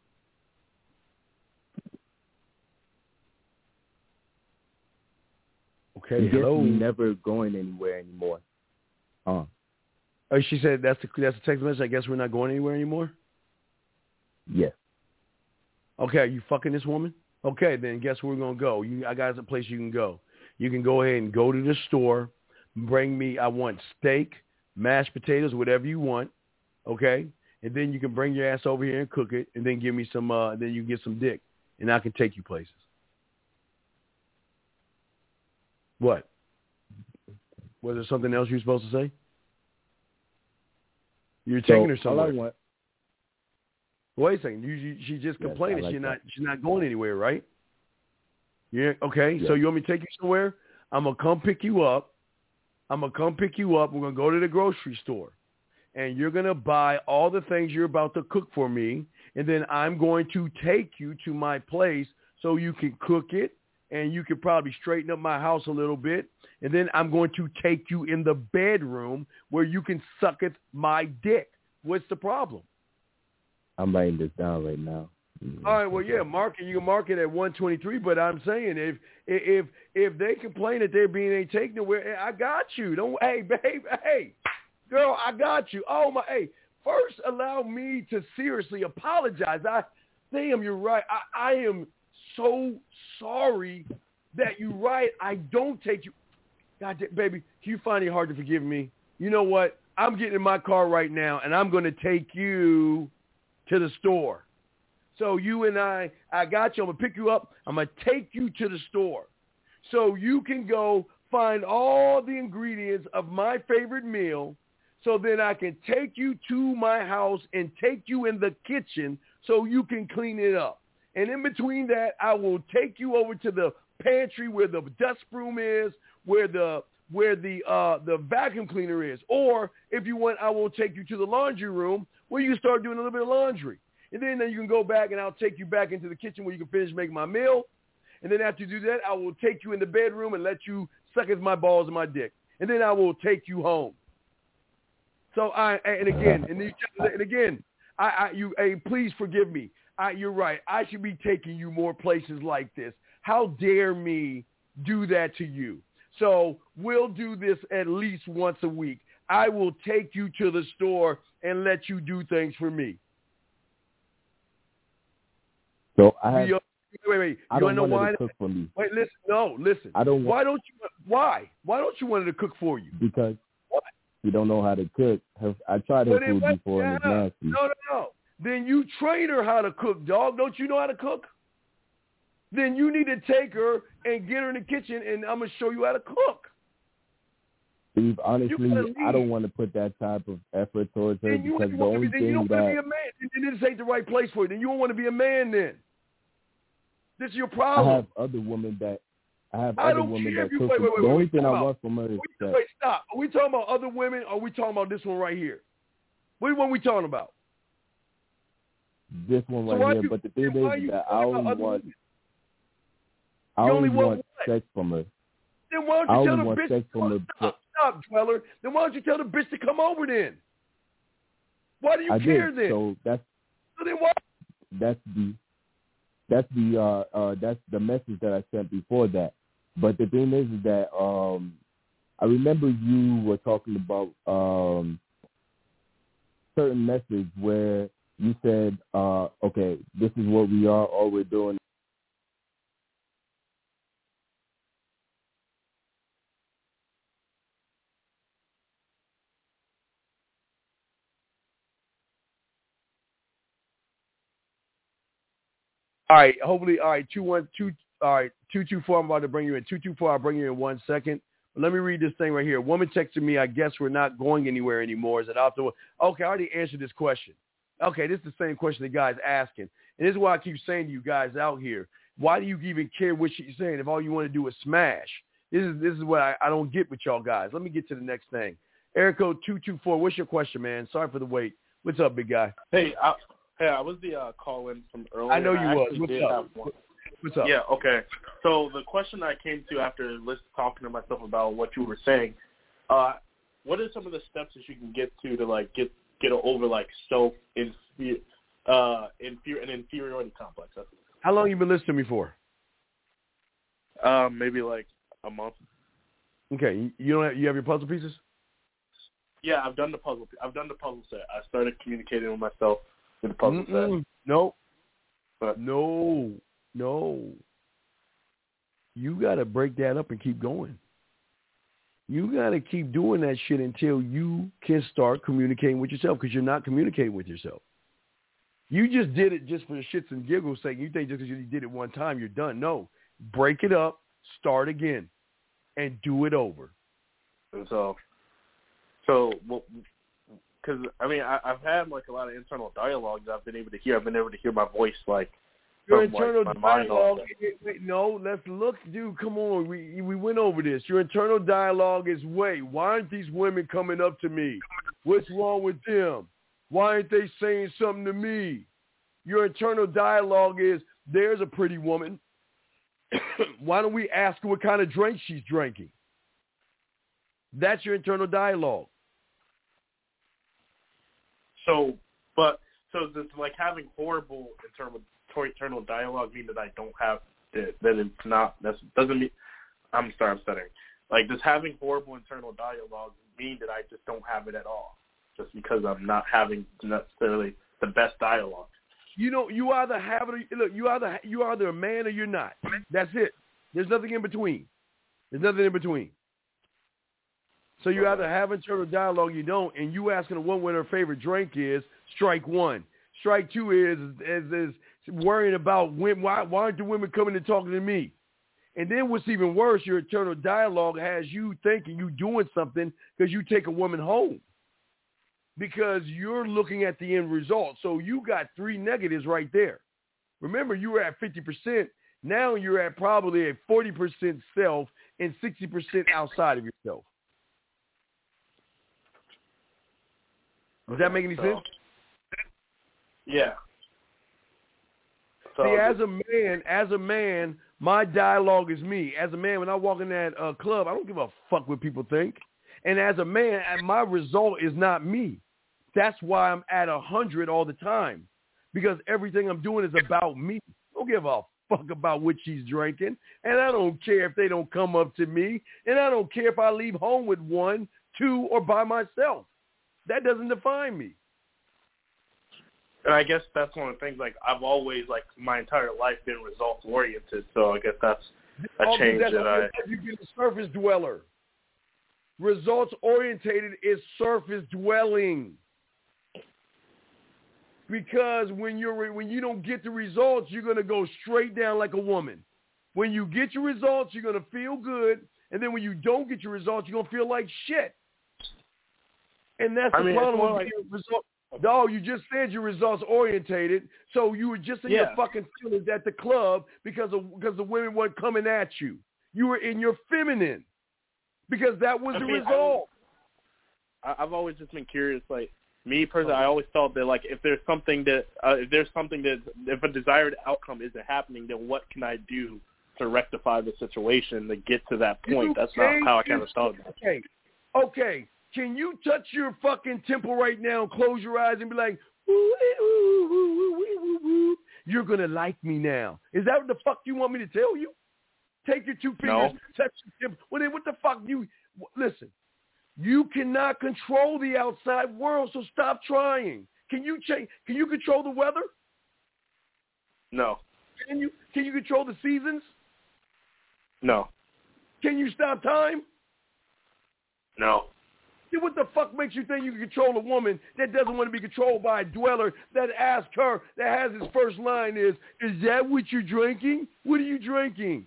Okay, I guess hello. we never going anywhere anymore. Uh. Oh, she said that's the that's the text message. I guess we're not going anywhere anymore. Yes. Okay, you fucking this woman? Okay, then guess where we're gonna go? You, I got a place you can go. You can go ahead and go to the store. Bring me. I want steak, mashed potatoes, whatever you want. Okay, and then you can bring your ass over here and cook it, and then give me some. Uh, then you can get some dick, and I can take you places. What? Was there something else you were supposed to say? You're taking so her somewhere. All I want, Wait a second. You, you, she just yes, complaining. like she's that. not. She's not going anywhere, right? Yeah. Okay. Yes. So you want me to take you somewhere? I'm gonna come pick you up. I'm gonna come pick you up. We're gonna go to the grocery store, and you're gonna buy all the things you're about to cook for me, and then I'm going to take you to my place so you can cook it, and you can probably straighten up my house a little bit, and then I'm going to take you in the bedroom where you can suck it my dick. What's the problem? I'm writing this down right now. Mm-hmm. All right, well, yeah, mark it. You can mark it at one twenty-three, but I'm saying if if if they complain that they're being ain't taken nowhere, I got you. Don't hey babe, hey girl, I got you. Oh my, hey, first allow me to seriously apologize. I damn, you're right. I, I am so sorry that you're right. I don't take you. God, baby, you find it hard to forgive me? You know what? I'm getting in my car right now, and I'm going to take you to the store. So you and I, I got you. I'm going to pick you up. I'm going to take you to the store so you can go find all the ingredients of my favorite meal, so then I can take you to my house and take you in the kitchen so you can clean it up. And in between that, I will take you over to the pantry where the dust broom is, where the where the uh, the vacuum cleaner is. Or if you want, I will take you to the laundry room where you can start doing a little bit of laundry. And then, then you can go back and I'll take you back into the kitchen where you can finish making my meal. And then after you do that, I will take you in the bedroom and let you suck at my balls and my dick. And then I will take you home. So I and again and, these, and again, I, I you hey, please forgive me. I, you're right. I should be taking you more places like this. How dare me do that to you? So we'll do this at least once a week. I will take you to the store and let you do things for me. So I have, you, wait, wait. I you don't know want why? her to cook for me. Wait, listen. No, listen. I don't. Why Want, don't you? Why? Why don't you want her to cook for you? Because what? You don't know how to cook. Her, I tried her but food it, before yeah, and it's nasty. No, no, no. Then you train her how to cook, dog. Don't you know how to cook? Then you need to take her and get her in the kitchen, and I'm going to show you how to cook. Steve, honestly, I don't want to put that type of effort towards her then you because the be, only then thing you don't that... want to be a man. Then this ain't the right place for you. Then you don't want to be a man then. This is your problem. I have other women that... I have I other don't women care that if you cook. wait, wait, wait, the only wait, thing I about, want from her is wait, that. wait, stop. Are we talking about other women or are we talking about this one right here? What one we talking about? This one So right here, you, but the thing is is that I only want, women? I You only only want want what? sex from her. Then why I don't you only tell the want bitch sex to from her. stop, stop, Dweller? Then why don't you tell the bitch to come over then? Why do you I care did. then? So that's So then why? that's the that's the uh, uh that's the message that I sent before that. But the thing is, is that um I remember you were talking about um certain message where you said, uh, okay, this is what we are, all we're doing. All right, hopefully, all right, two one two, all right, two two four. I'm about to bring you in. Two two four. I'll bring you in one second. But let me read this thing right here. Woman texted me. I guess we're not going anywhere anymore. Is it out the? Okay, I already answered this question. Okay, this is the same question the guy's asking, and this is why I keep saying to you guys out here, why do you even care what she's saying if all you want to do is smash? This is this is what I, I don't get with y'all guys. Let me get to the next thing. Erico two two four. What's your question, man? Sorry for the wait. What's up, big guy? Hey, I, hey, I was the uh, call-in from earlier. I know you I was. What's did up? have one. What's up? Yeah, okay. So the question I came to after listening, talking to myself about what you were saying, uh, what are some of the steps that you can get to to like get get over like self inferior, uh, inferior, an inferiority complex? How long you been listening to me for? Um, maybe like a month. Okay, you don't have, you have your puzzle pieces? Yeah, I've done the puzzle. I've done the puzzle set. I started communicating with myself with the puzzle Mm-mm. set. Nope. But no, no. You got to break that up and keep going. You got to keep doing that shit until you can start communicating with yourself, because you're not communicating with yourself. You just did it just for the shits and giggles sake. You think just because you did it one time, you're done. No. Break it up, start again, and do it over. And so, so, because, I mean, I, I've had, like, a lot of internal dialogues I've been able to hear. I've been able to hear my voice, like, Your from, internal like, my dialogue, mind wait, wait, no, let's look, dude, come on. We we went over this. Your internal dialogue is, wait, why aren't these women coming up to me? What's wrong with them? Why aren't they saying something to me? Your internal dialogue is, there's a pretty woman. Why don't we ask her what kind of drink she's drinking? That's your internal dialogue. So, but, so does, like, having horrible internal internal dialogue mean that I don't have it, that it's not, that doesn't mean, I'm sorry, I'm stuttering. Like, does having horrible internal dialogue mean that I just don't have it at all? Just because I'm not having necessarily the best dialogue? You know, you either have it or, look, you either, you either a man or you're not. That's it. There's nothing in between. There's nothing in between. So you either have internal dialogue or you don't, and you asking a woman what her favorite drink is, strike one. Strike two is, is, is worrying about when, why, why aren't the women coming and talking to me? And then what's even worse, your internal dialogue has you thinking you doing something because you take a woman home, because you're looking at the end result. So you got three negatives right there. Remember, you were at fifty percent. Now you're at probably a forty percent self and sixty percent outside of yourself. Does that make any so, sense? Yeah. So See, as a man, as a man, my dialogue is me. As a man, when I walk in that uh, club, I don't give a fuck what people think. And as a man, my result is not me. That's why I'm at a hundred all the time, because everything I'm doing is about me. I don't give a fuck about what she's drinking, and I don't care if they don't come up to me, and I don't care if I leave home with one, two, or by myself. That doesn't define me. And I guess that's one of the things, like, I've always, like, my entire life been results-oriented, so I guess that's a Oh, change that's that I... You've been a surface dweller. Results-orientated is surface dwelling. Because when you're when you don't get the results, you're going to go straight down like a woman. When you get your results, you're going to feel good, and then when you don't get your results, you're going to feel like shit. And that's I the mean, it's problem more with like... being result. No, you just said you're results orientated, so you were just in Yeah. your fucking feelings at the club because of because the women weren't coming at you. You were in your feminine because that was I the mean, result. I, I've always just been curious. Like me personally, I always thought that like if there's something that uh, if there's something that if a desired outcome isn't happening, then what can I do to rectify the situation to get to that point? You That's not how I kind of thought. Okay, okay. Can you touch your fucking temple right now, close your eyes, and be like, ooh, ooh, ooh, ooh, ooh, ooh. You're gonna like me now? Is that what the fuck you want me to tell you? Take your two fingers, No. touch your temple. Well, then what the fuck you? Listen, you cannot control the outside world, so stop trying. Can you change? Can you control the weather? No. Can you? Can you control the seasons? No. Can you stop time? No. Then what the fuck makes you think you can control a woman that doesn't want to be controlled by a dweller that asks her, that has his first line is, is that what you're drinking? What are you drinking?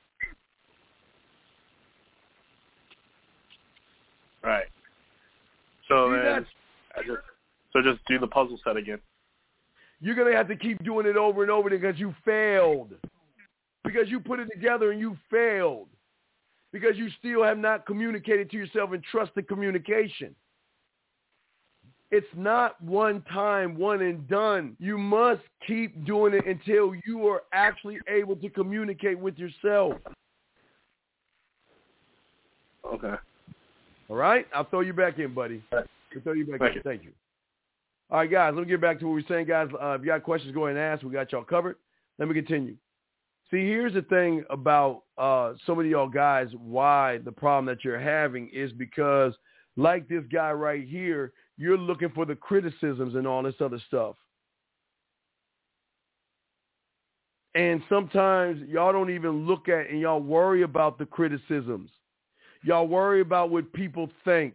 Right. So See, then, that's- I just so just do the puzzle set again. You're going to have to keep doing it over and over because you failed. Because you put it together and you failed. Because you still have not communicated to yourself and trusted communication. It's not one time, one and done. You must keep doing it until you are actually able to communicate with yourself. Okay. All right? I'll throw you back in, buddy. I'll throw you back Thank in. you. Thank you. All right, guys, let me get back to what we were saying, guys. Uh, if you got questions, go ahead and ask. We got y'all covered. Let me continue. See, here's the thing about uh, some of y'all guys, why the problem that you're having is because, like this guy right here, you're looking for the criticisms and all this other stuff. And sometimes y'all don't even look at and y'all worry about the criticisms. Y'all worry about what people think.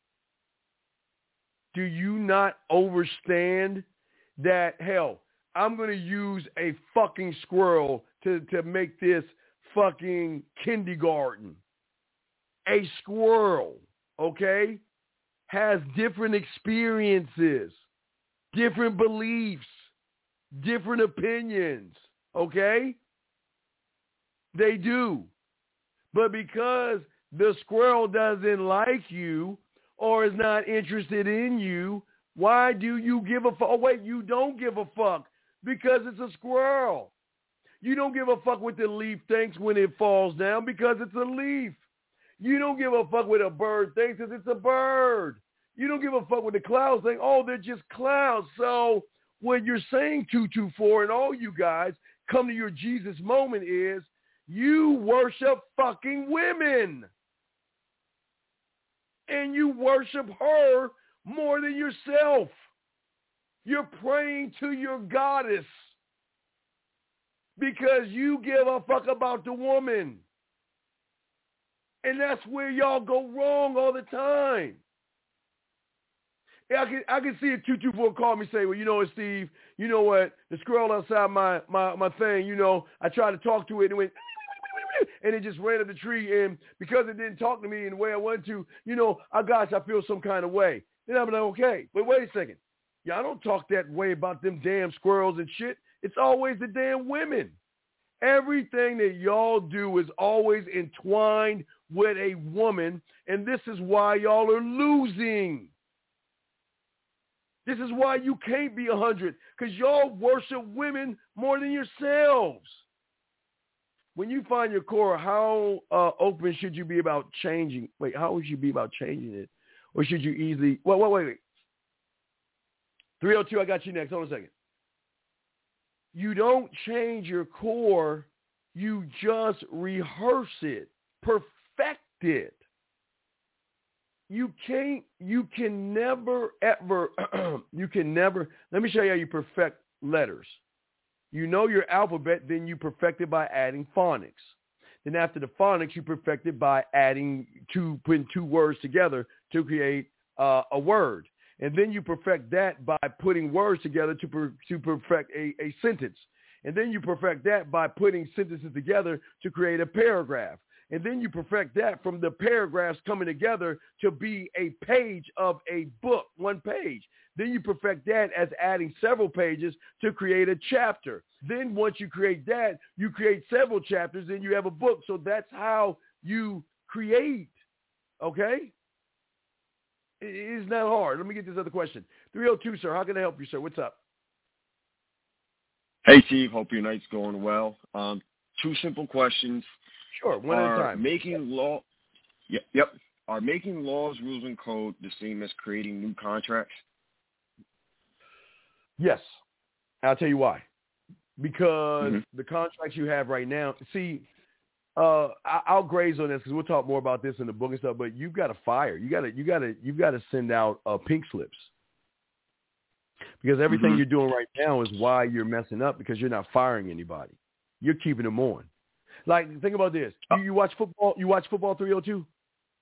Do you not understand that, hell, I'm going to use a fucking squirrel to, to make this fucking kindergarten. A squirrel, okay, has different experiences, different beliefs, different opinions, okay? They do. But because the squirrel doesn't like you or is not interested in you, why do you give a fuck? Oh, wait, you don't give a fuck because it's a squirrel. You don't give a fuck what the leaf thinks when it falls down because it's a leaf. You don't give a fuck what a bird thinks because it's a bird. You don't give a fuck what the clouds think. Oh, they're just clouds. So what you're saying, two two four, and all you guys come to your Jesus moment is you worship fucking women. And you worship her more than yourself. You're praying to your goddess because you give a fuck about the woman. And that's where y'all go wrong all the time. I can I can see a two two four call me say, well, you know what, Steve, you know what, the squirrel outside my, my, my thing, you know, I tried to talk to it and it went, and it just ran up the tree, and because it didn't talk to me in the way I wanted to, you know, I gosh, I feel some kind of way. Then I'm like, okay, but wait a second. Y'all don't talk that way about them damn squirrels and shit. It's always the damn women. Everything that y'all do is always entwined with a woman, and this is why y'all are losing. This is why you can't be a hundred, because y'all worship women more than yourselves. When you find your core, how uh, open should you be about changing? Wait, how would you be about changing it? Or should you easily, wait, wait, wait, wait. three oh two, I got you next. Hold on a second. You don't change your core. You just rehearse it, perfect it. You can't, you can never, ever, you can never, let me show you how you perfect letters. You know your alphabet, then you perfect it by adding phonics. Then after the phonics, you perfect it by adding two, putting two words together to create uh, a word. And then you perfect that by putting words together to, per, to perfect a, a sentence. And then you perfect that by putting sentences together to create a paragraph. And then you perfect that from the paragraphs coming together to be a page of a book, one page. Then you perfect that as adding several pages to create a chapter. Then once you create that, you create several chapters, then you have a book. So that's how you create, okay? It's not hard. Let me get this other question. three oh two, sir. How can I help you, sir? What's up? Hey, Steve. Hope your night's going well. Um, two simple questions. Sure, one Are at a time. Making law, yep, yep. Are making laws, rules, and code the same as creating new contracts? Yes. I'll tell you why. Because mm-hmm. the contracts you have right now, see, uh, I, I'll graze on this because we'll talk more about this in the book and stuff. But you've got to fire. You got to, you got to, you've got to send out uh, pink slips. Because everything mm-hmm. you're doing right now is why you're messing up, because you're not firing anybody. You're keeping them on. Like, think about this. You, you watch football? You watch football three oh two?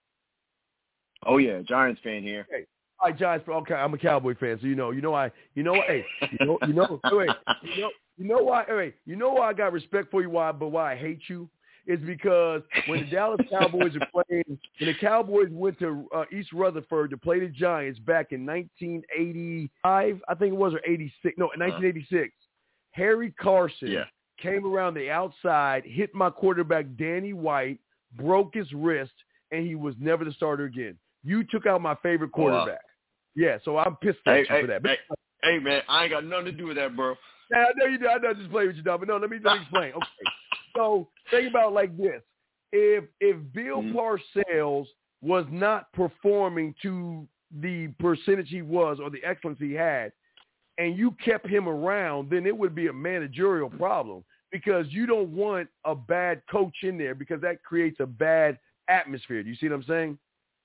Oh, yeah. Giants fan here. Okay. All right, Giants. Okay, I'm a Cowboy fan, so you know. You know I. You know what? Hey, you know. You know. Wait. You know. You know why? Wait. You know why I got respect for you? Why? But why I hate you is because when the Dallas Cowboys are playing, when the Cowboys went to uh, East Rutherford to play the Giants back in nineteen eighty-five, I think it was, or eighty-six. No, in nineteen eighty-six. Harry Carson yeah. came around the outside, hit my quarterback Danny White, broke his wrist, and he was never the starter again. You took out my favorite quarterback. Oh, wow. Yeah, so I'm pissed at hey, you hey, for that. Hey, hey, man, I ain't got nothing to do with that, bro. Yeah, I know you do. I know I just play with you, dog. But no, let me, let me explain. Okay, so think about it like this. If if Bill mm-hmm. Parcells was not performing to the percentage he was or the excellence he had, and you kept him around, then it would be a managerial problem, because you don't want a bad coach in there, because that creates a bad atmosphere. Do you see what I'm saying?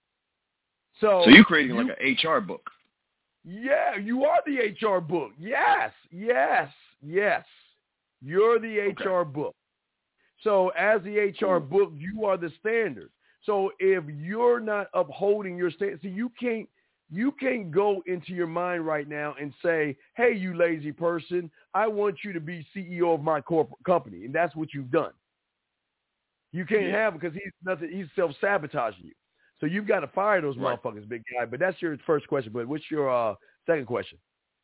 So, so you're creating you, like an H R book. Yeah, you are the H R book. Yes, yes, yes. You're the H R okay. book. So as the H R cool. book, you are the standard. So if you're not upholding your standard, see, you can't you can't go into your mind right now and say, hey, you lazy person, I want you to be C E O of my corporate company. And that's what you've done. You can't yeah. have, because he's nothing. He's self-sabotaging you. So you've got to fire those right. motherfuckers, big guy. But that's your first question. But what's your uh, second question?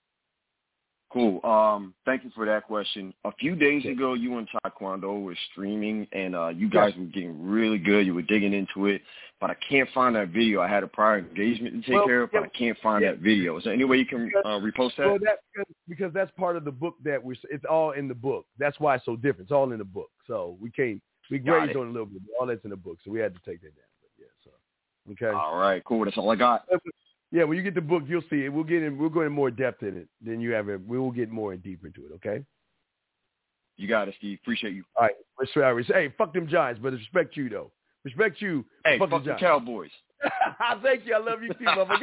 Cool. Um, thank you for that question. A few days ago, you and Taekwondo were streaming, and uh, you guys yeah. were getting really good. You were digging into it, but I can't find that video. I had a prior engagement to take well, care of, yeah, but I can't find yeah. that video. Is there any way you can uh, repost that? Well, that because, because that's part of the book that we. It's all in the book. That's why it's so different. It's all in the book. So we can't. We grazed on it a little bit. But all that's in the book, so we had to take that down. But yeah, so okay. All right, cool. That's all I got. Yeah, when you get the book, you'll see it. We'll get in. We'll go in more depth in it than you ever. We will get more in deep into it. Okay. You got it, Steve. Appreciate you. All right. Respect. Hey, fuck them Giants, but respect you though. Respect you. Hey, fuck, fuck the Cowboys. Thank you. I love you too, motherfucker.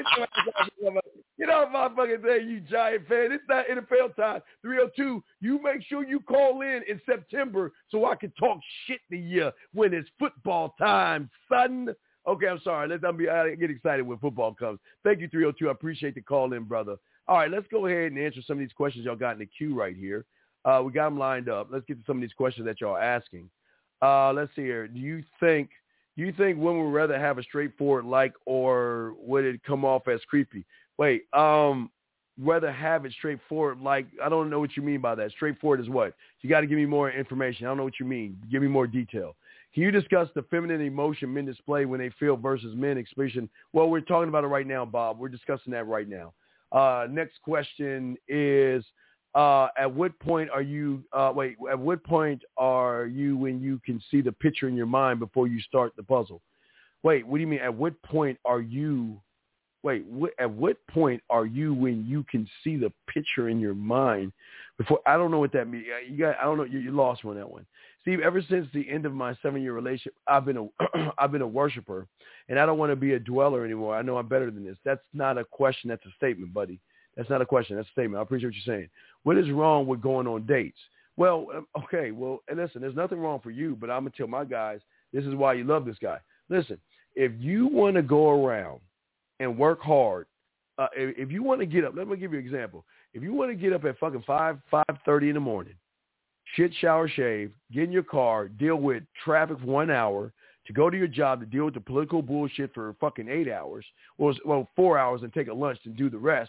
Get off my fucking thing, you Giant fan. It's not N F L time. three oh two. You make sure you call in in September so I can talk shit to you when it's football time, son. Okay, I'm sorry. Let's not be. I get excited when football comes. Thank you, three oh two. I appreciate the call in, brother. All right, let's go ahead and answer some of these questions y'all got in the queue right here. Uh, we got them lined up. Let's get to some of these questions that y'all are asking. Uh, let's see here. Do you think do you think women would rather have a straightforward like, or would it come off as creepy? Wait, um, rather have it straightforward like? I don't know what you mean by that. Straightforward is what? You got to give me more information. I don't know what you mean. Give me more detail. Can you discuss the feminine emotion men display when they feel versus men expression? Well, we're talking about it right now, Bob. We're discussing that right now. Uh, next question is, uh, at what point are you, uh, wait, at what point are you when you can see the picture in your mind before you start the puzzle? Wait, what do you mean? At what point are you, wait, what, at what point are you when you can see the picture in your mind before? I don't know what that means. You got, I don't know. You, you lost me on that one. Steve, ever since the end of my seven-year relationship, I've been a I've been a worshiper, and I don't want to be a dweller anymore. I know I'm better than this. That's not a question. That's a statement, buddy. That's not a question. That's a statement. I appreciate what you're saying. What is wrong with going on dates? Well, okay. Well, and listen, there's nothing wrong for you, but I'm going to tell my guys, this is why you love this guy. Listen, if you want to go around and work hard, uh, if, if you want to get up, let me give you an example. If you want to get up at fucking five, five thirty in the morning, shit, shower, shave, get in your car, deal with traffic for one hour, to go to your job, to deal with the political bullshit for fucking eight hours, or well, four hours and take a lunch and do the rest,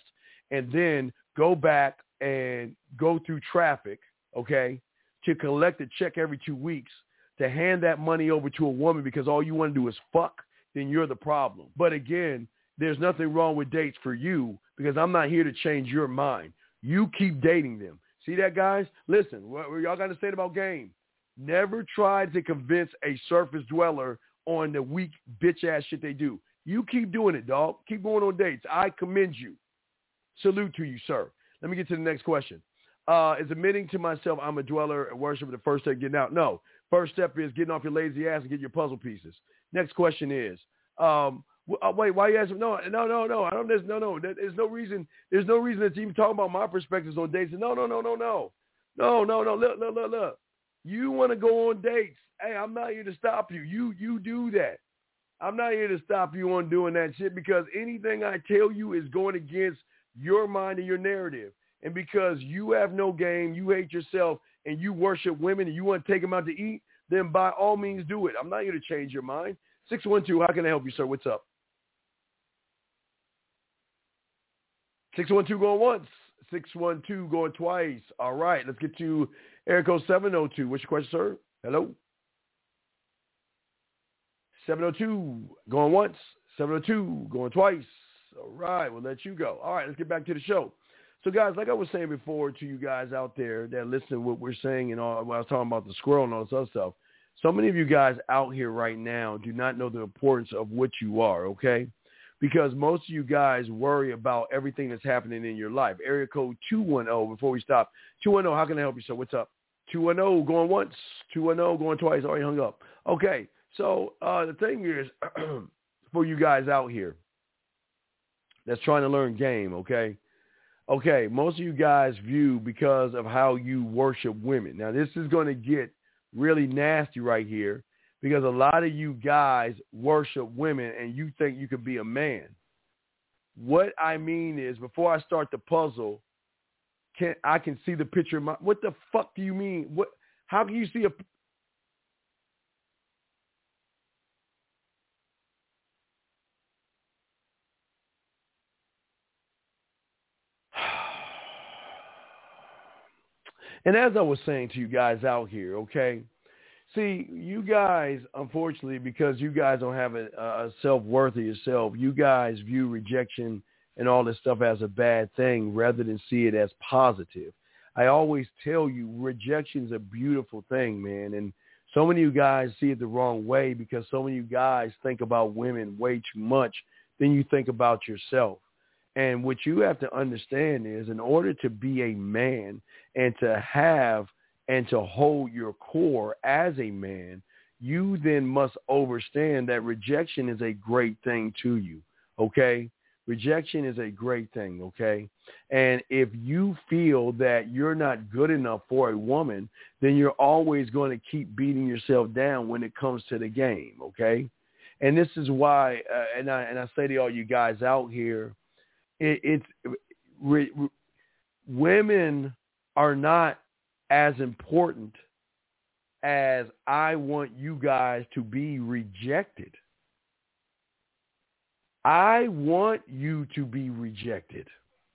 and then go back and go through traffic, okay, to collect a check every two weeks to hand that money over to a woman because all you want to do is fuck, then you're the problem. But again, there's nothing wrong with dates for you because I'm not here to change your mind. You keep dating them. See that, guys? Listen, what, what y'all got to say about game? Never try to convince a surface dweller on the weak bitch-ass shit they do. You keep doing it, dog. Keep going on dates. I commend you. Salute to you, sir. Let me get to the next question. Uh, is admitting to myself I'm a dweller and worship the first step getting out? No. First step is getting off your lazy ass and getting your puzzle pieces. Next question is, um, uh, wait, why are you asking? No, no, no, no. I don't. There's no, no. There's no reason. There's no reason to even talk about my perspectives on dates. No, no, no, no, no, no, no, no. Look, look, look, look. You want to go on dates? Hey, I'm not here to stop you. You, you do that. I'm not here to stop you on doing that shit because anything I tell you is going against your mind and your narrative. And because you have no game, you hate yourself, and you worship women, and you want to take them out to eat, then by all means do it. I'm not here to change your mind. six one two, how can I help you, sir? What's up? six one two going once. six one two going twice. All right, let's get to area code seven oh two. What's your question, sir? Hello? seven oh two going once. seven oh two going twice. All right, we'll let you go. All right, let's get back to the show. So, guys, like I was saying before to you guys out there that listen to what we're saying and all, when I was talking about the squirrel and all this other stuff, so many of you guys out here right now do not know the importance of what you are, okay? Because most of you guys worry about everything that's happening in your life. Area code two one zero, before we stop. two one zero, how can I help you, sir? What's up? two one zero going once, two one zero going twice, already hung up. Okay, so uh, the thing is, for you guys out here that's trying to learn game, okay? Okay, most of you guys view because of how you worship women. Now, this is going to get really nasty right here because a lot of you guys worship women and you think you could be a man. What I mean is, before I start the puzzle, can I can see the picture of my, what the fuck do you mean? What? How can you see a... And as I was saying to you guys out here, okay, see, you guys, unfortunately, because you guys don't have a, a self-worth of yourself, you guys view rejection and all this stuff as a bad thing rather than see it as positive. I always tell you rejection is a beautiful thing, man, and so many of you guys see it the wrong way because so many of you guys think about women way too much than you think about yourself. And what you have to understand is in order to be a man and to have and to hold your core as a man, you then must understand that rejection is a great thing to you, okay? Rejection is a great thing, okay? And if you feel that you're not good enough for a woman, then you're always going to keep beating yourself down when it comes to the game, okay? And this is why, uh, and I and I say to all you guys out here, It, it's re, re, women are not as important as I want you guys to be rejected. I want you to be rejected.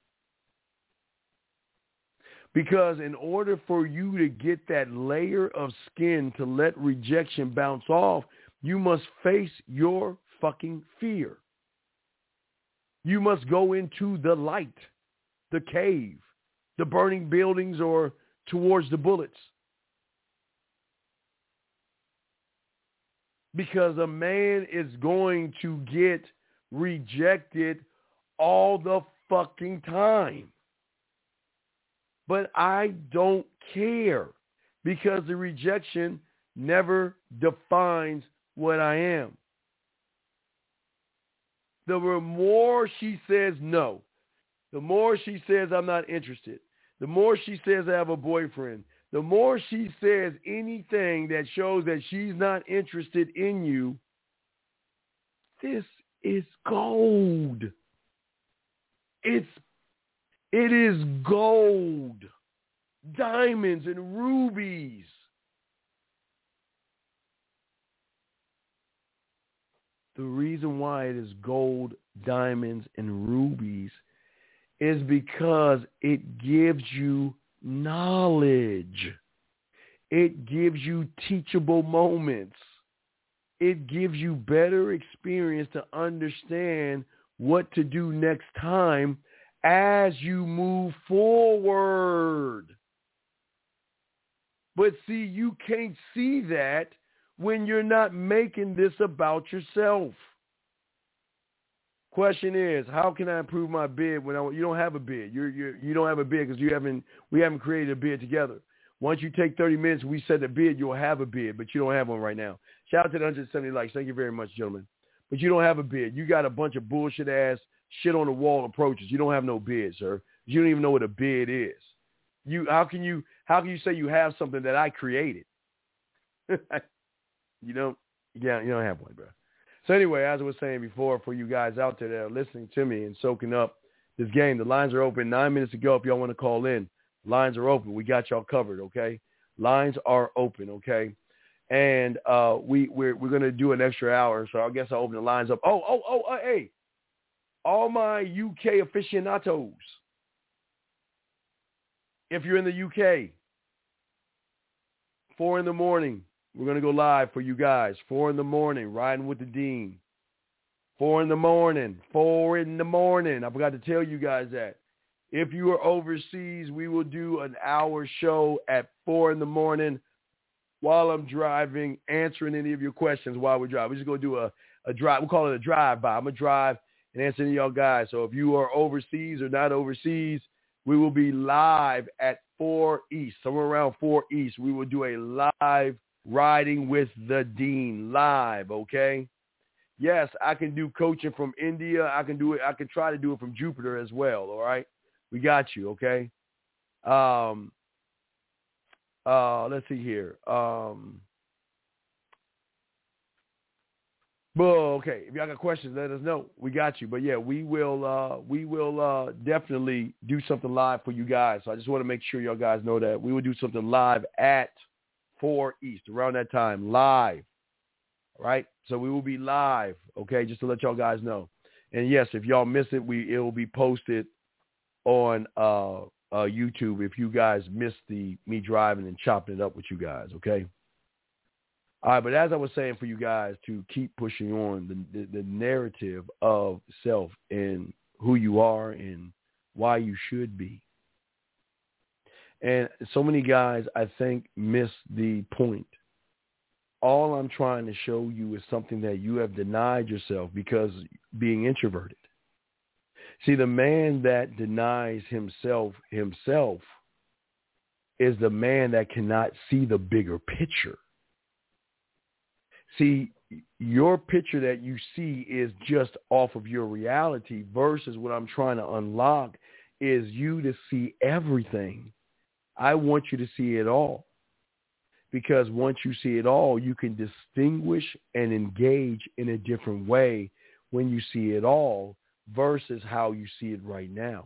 Because in order for you to get that layer of skin to let rejection bounce off, you must face your fucking fear. You must go into the light, the cave, the burning buildings, or towards the bullets. Because a man is going to get rejected all the fucking time. But I don't care because the rejection never defines what I am. The more she says no, the more she says I'm not interested, the more she says I have a boyfriend, the more she says anything that shows that she's not interested in you, this is gold. It's, it is gold, diamonds and rubies. The reason why it is gold, diamonds, and rubies is because it gives you knowledge. It gives you teachable moments. It gives you better experience to understand what to do next time as you move forward. But see, you can't see that when you're not making this about yourself. Question is, how can I improve my bid when I, you don't have a bid? You're, you're, you don't have a bid because you haven't. We haven't created a bid together. Once you take thirty minutes, we set a bid. You'll have a bid, but you don't have one right now. Shout out to the one hundred seventy likes. Thank you very much, gentlemen. But you don't have a bid. You got a bunch of bullshit ass shit on the wall approaches. You don't have no bid, sir. You don't even know what a bid is. You how can you how can you say you have something that I created? you don't. Yeah, you don't have one, bro. So anyway, as I was saying before, for you guys out there that are listening to me and soaking up this game, the lines are open. Nine minutes to go. If y'all want to call in, lines are open. We got y'all covered, okay? Lines are open, okay? And uh, we we're we're gonna do an extra hour, so I guess I'll open the lines up. Oh oh oh uh, hey, all my U K aficionados, if you're in the U K, four in the morning. We're going to go live for you guys. Four in the morning, riding with the Dean. Four in the morning. Four in the morning. I forgot to tell you guys that. If you are overseas, we will do an hour show at four in the morning while I'm driving, answering any of your questions while we're driving. We're just going to do a, a drive. We'll call it a drive-by. I'm going to drive and answer any of y'all guys. So if you are overseas or not overseas, we will be live at four East, somewhere around four East. We will do a live Riding with the Dean live, okay? Yes, I can do coaching from India. I can do it. I can try to do it from Jupiter as well, all right? We got you, okay? Um, uh, let's see here. Um, well, okay, if y'all got questions, let us know. We got you. But, yeah, we will uh, we will uh, definitely do something live for you guys. So I just want to make sure y'all guys know that. We will do something live at four East, around that time, live, right? So we will be live, okay, just to let y'all guys know. And, yes, if y'all miss it, we it will be posted on uh, uh, YouTube if you guys missed the me driving and chopping it up with you guys, okay? All right, but as I was saying for you guys to keep pushing on the, the, the narrative of self and who you are and why you should be. And so many guys, I think, miss the point. All I'm trying to show you is something that you have denied yourself because being introverted. See, the man that denies himself himself is the man that cannot see the bigger picture. See, your picture that you see is just off of your reality versus what I'm trying to unlock is you to see everything. I want you to see it all, because once you see it all, you can distinguish and engage in a different way when you see it all versus how you see it right now.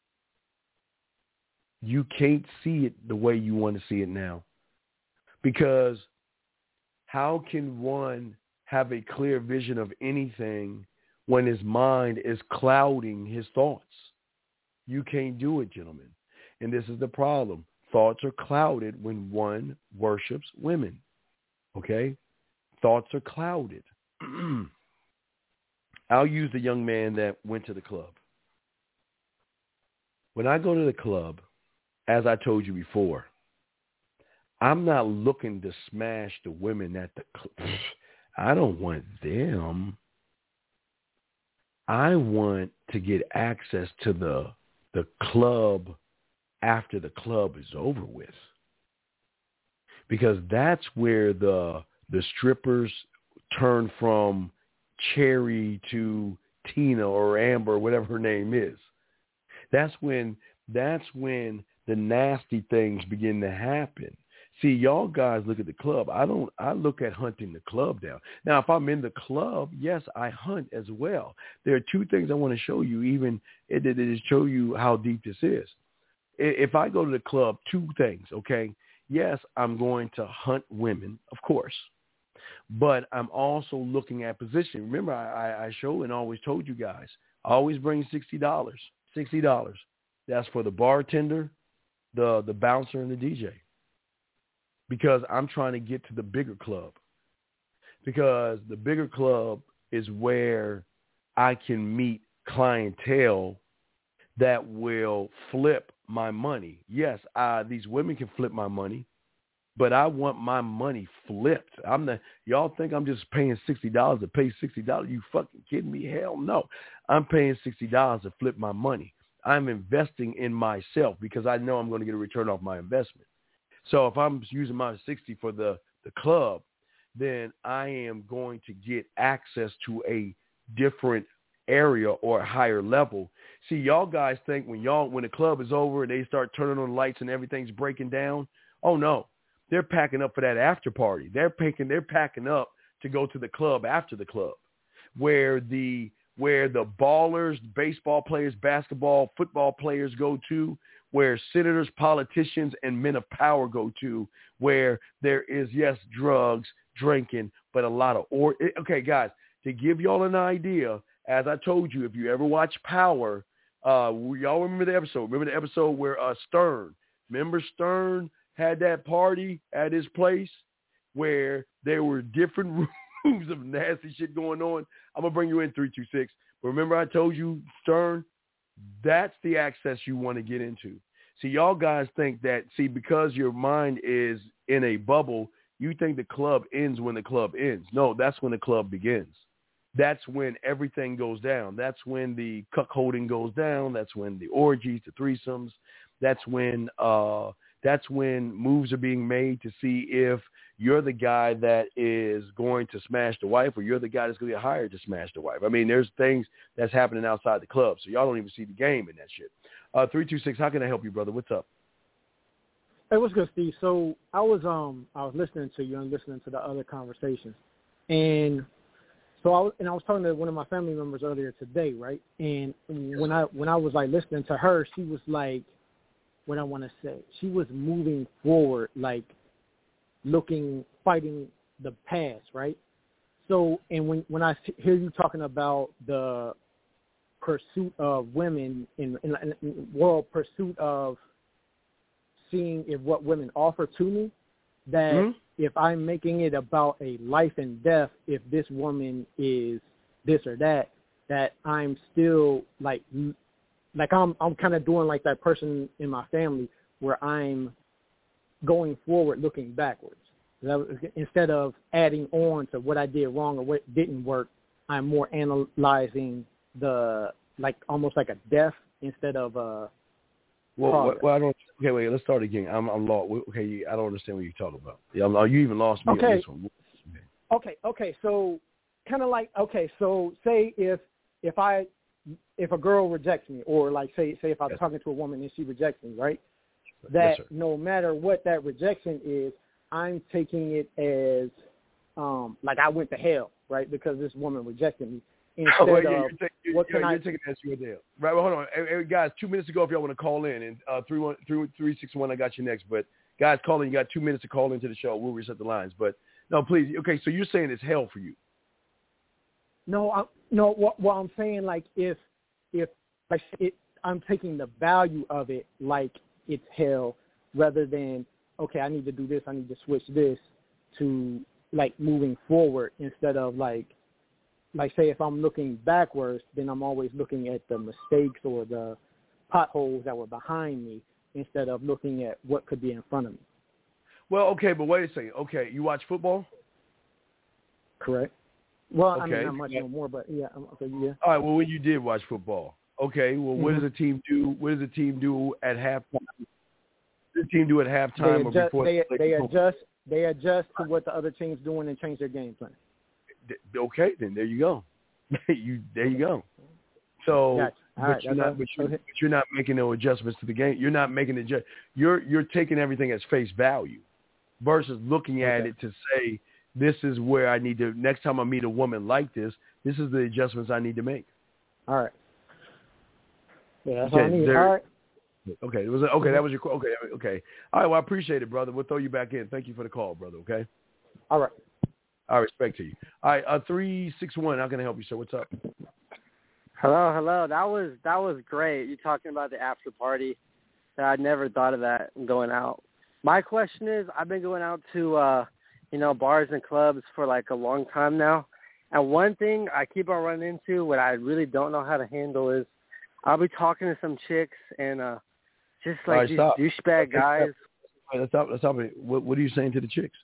You can't see it the way you want to see it now, because how can one have a clear vision of anything when his mind is clouding his thoughts? You can't do it, gentlemen. And this is the problem. Thoughts are clouded when one worships women, okay? Thoughts are clouded. I'll use the young man that went to the club. When I go to the club, as I told you before, I'm not looking to smash the women at the club. I don't want them. I want to get access to the the club after the club is over with, because that's where the the strippers turn from Cherry to Tina or Amber, or whatever her name is. That's when that's when the nasty things begin to happen. See, y'all guys look at the club. I don't. I look at hunting the club down. Now, if I'm in the club, yes, I hunt as well. There are two things I want to show you, even it, it, it show you how deep this is. If I go to the club, two things, okay? Yes, I'm going to hunt women, of course, but I'm also looking at position. Remember, I, I showed and always told you guys, I always bring sixty dollars. sixty dollars. That's for the bartender, the the bouncer, and the D J. Because I'm trying to get to the bigger club. Because the bigger club is where I can meet clientele that will flip my money. Yes, uh, these women can flip my money, but I want my money flipped. I'm the y'all think I'm just paying sixty dollars to pay sixty dollars? You fucking kidding me? Hell no. I'm paying sixty dollars to flip my money. I'm investing in myself because I know I'm going to get a return off my investment. So if I'm using my sixty for the, the club, then I am going to get access to a different area or a higher level. See, y'all guys think when y'all when the club is over and they start turning on the lights and everything's breaking down, oh no, they're packing up for that after party. They're packing they're packing up to go to the club after the club, where the where the ballers, baseball players, basketball, football players go to, where senators, politicians, and men of power go to, where there is, yes, drugs, drinking, but a lot of, or okay, guys, to give y'all an idea, as I told you, if you ever watch Power, uh, y'all remember the episode? Remember the episode where uh, Stern, remember Stern had that party at his place where there were different rooms of nasty shit going on? I'm going to bring you in three two six. But remember I told you, Stern, that's the access you want to get into. See, y'all guys think that, see, because your mind is in a bubble, you think the club ends when the club ends. No, that's when the club begins. That's when everything goes down. That's when the cuckolding goes down. That's when the orgies, the threesomes. That's when uh, that's when moves are being made to see if you're the guy that is going to smash the wife or you're the guy that's going to get hired to smash the wife. I mean, there's things that's happening outside the club, so y'all don't even see the game in that shit. Uh, three two six, how can I help you, brother? What's up? Hey, what's good, Steve? So I was um I was listening to you and listening to the other conversations, and so I was, and I was talking to one of my family members earlier today, right? And when I when I was like listening to her, she was like, what I want to say, she was moving forward, like looking, fighting the past, right? So, and when when I hear you talking about the pursuit of women in, in, in world pursuit of seeing if what women offer to me, that mm-hmm. if I'm making it about a life and death, if this woman is this or that, that I'm still like, like I'm I'm kind of doing like that person in my family where I'm going forward looking backwards. Instead of adding on to what I did wrong or what didn't work, I'm more analyzing the, like almost like a death instead of a Well, well, I don't. Okay, wait. Let's start again. I'm, I'm lost. Okay, I don't understand what you're talking about. Yeah, I'm, you even lost me okay. on this one. Okay, okay. So, kind of like, okay. So, say if if I if a girl rejects me, or like say say if I'm yes. talking to a woman and she rejects me, right? That yes, no matter what that rejection is, I'm taking it as um, like I went to hell, right? Because this woman rejected me. Instead oh, wait, yeah, of you're, take, you're, what you're, can you're I taking that as your deal. Right, well, hold on. Hey, hey, guys, two minutes ago, if y'all want to call in, and uh, three, one, three, three, six, one, I got you next. But guys, call in. You got two minutes to call into the show. We'll reset the lines. But no, please. Okay, so you're saying it's hell for you. No, I, no. What, what I'm saying, like, if if like it, I'm taking the value of it like it's hell, rather than okay, I need to do this, I need to switch this to like moving forward instead of like. Like, say, if I'm looking backwards, then I'm always looking at the mistakes or the potholes that were behind me instead of looking at what could be in front of me. Well, okay, but wait a second. Okay, you watch football? Correct. Well, okay. I mean, not much yeah. no more, but yeah. Okay, yeah. All right, well, when you did watch football, okay, well, what mm-hmm. does a team do? What does a team do at halftime? What does a team do at halftime they adjust, or before they, they, they adjust? They adjust to what the other team's doing and change their game plan. Okay, then there you go. you there you go. So, gotcha. but, right, you're not, but, you're, but you're not making no adjustments to the game. You're not making adjust. You're you're taking everything as face value, versus looking at okay. it to say this is where I need to. Next time I meet a woman like this, this is the adjustments I need to make. All right. Yeah, that's okay, all I need. there, all right. Okay, it was okay. That was your okay. Okay. All right. Well, I appreciate it, brother. We'll throw you back in. Thank you for the call, brother. Okay. All right. All right, respect to you. All right, uh, three six one. How can I help you, sir? What's up? Hello, hello. That was that was great. You talking about the after party. I never thought of that going out. My question is, I've been going out to, uh, you know, bars and clubs for like a long time now. And one thing I keep on running into, what I really don't know how to handle is, I'll be talking to some chicks and uh, just like right, these stop. douchebag guys. All right, let's stop. Let's stop. What, what are you saying to the chicks?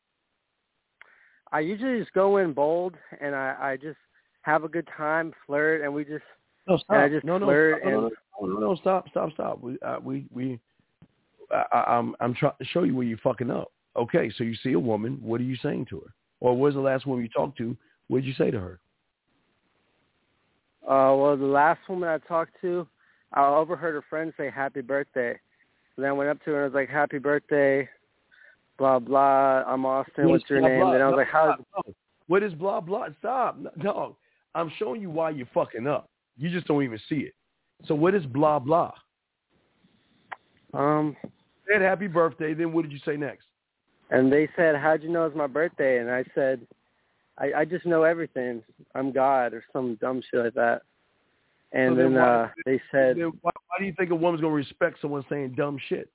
I usually just go in bold and I, I just have a good time, flirt, and we just no, stop. and I just no, no, flirt no, no, and no, no, no, stop, stop, stop. We, uh, we, we. I, I'm, I'm trying to show you where you're fucking up. Okay, so you see a woman. What are you saying to her? Or was the last woman you talked to? What did you say to her? Uh, well, the last woman I talked to, I overheard her friend say happy birthday. And then I went up to her and I was like, happy birthday, blah, blah, I'm Austin, What what's is your blah, name? blah? And I was No, like, how? stop, no. What is blah, blah? Stop. No, no, I'm showing you why you're fucking up. You just don't even see it. So what is blah, blah? Um, said happy birthday. Then what did you say next? And they said, how'd you know it's my birthday? And I said, I, I just know everything. I'm God or some dumb shit like that. And So then, then why, uh, they said, then why, why do you think a woman's going to respect someone saying dumb shit?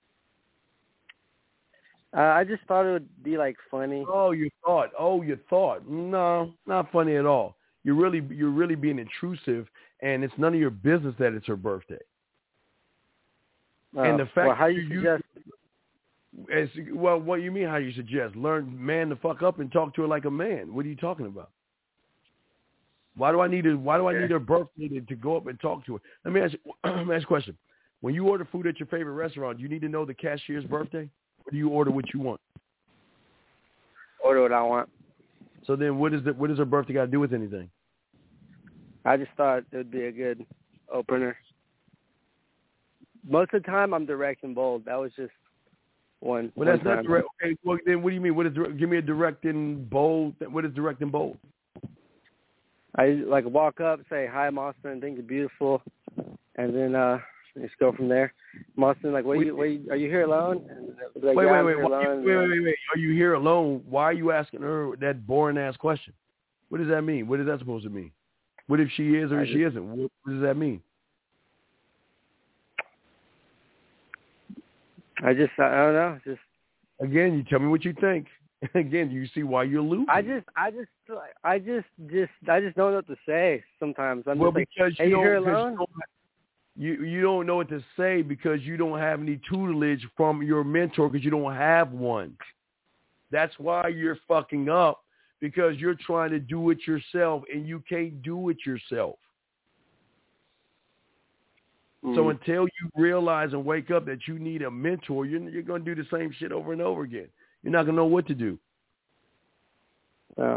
uh, I just thought it would be like funny. Oh, you thought. Oh, you thought. No, not funny at all. You're really, you're really being intrusive, and it's none of your business that it's her birthday. Uh, and the fact well, how that you you suggest? As, well, what you mean? How you suggest? Learn man the fuck up and talk to her like a man. What are you talking about? Why do I need a Why do I need her birthday to, to go up and talk to her? Let me ask you, let me ask you a question. When you order food at your favorite restaurant, do you need to know the cashier's birthday, or do you order what you want? Order what I want. So then, what is the What does her birthday got to do with anything? I just thought it would be a good opener. Most of the time, I'm direct and bold. That was just one. Well, one that's not time. direct. Okay, well, then what do you mean? What is direct? Give me a direct and bold. What is direct and bold? I like walk up, say hi, I'm Austin. I think you're beautiful, and then uh, just go from there. I'm Austin, like, what? Are you, what are, you, are you here alone? And like, wait, yeah, wait, I'm wait, here why you, alone. wait, wait, wait, wait. Are you here alone? Why are you asking her that boring ass question? What does that mean? What is that supposed to mean? What if she is or if she isn't? What, what does that mean? I just, I don't know. Just again, you tell me what you think. Again, you see why you're losing. I just, I just, I just, just, I just don't know what to say. Sometimes I'm well, just like, because hey, you you here don't, alone? you don't, you, you don't know what to say because you don't have any tutelage from your mentor because you don't have one. That's why you're fucking up, because you're trying to do it yourself and you can't do it yourself. Mm. So until you realize and wake up that you need a mentor, you're, you're going to do the same shit over and over again. You're not going to know what to do. Yeah.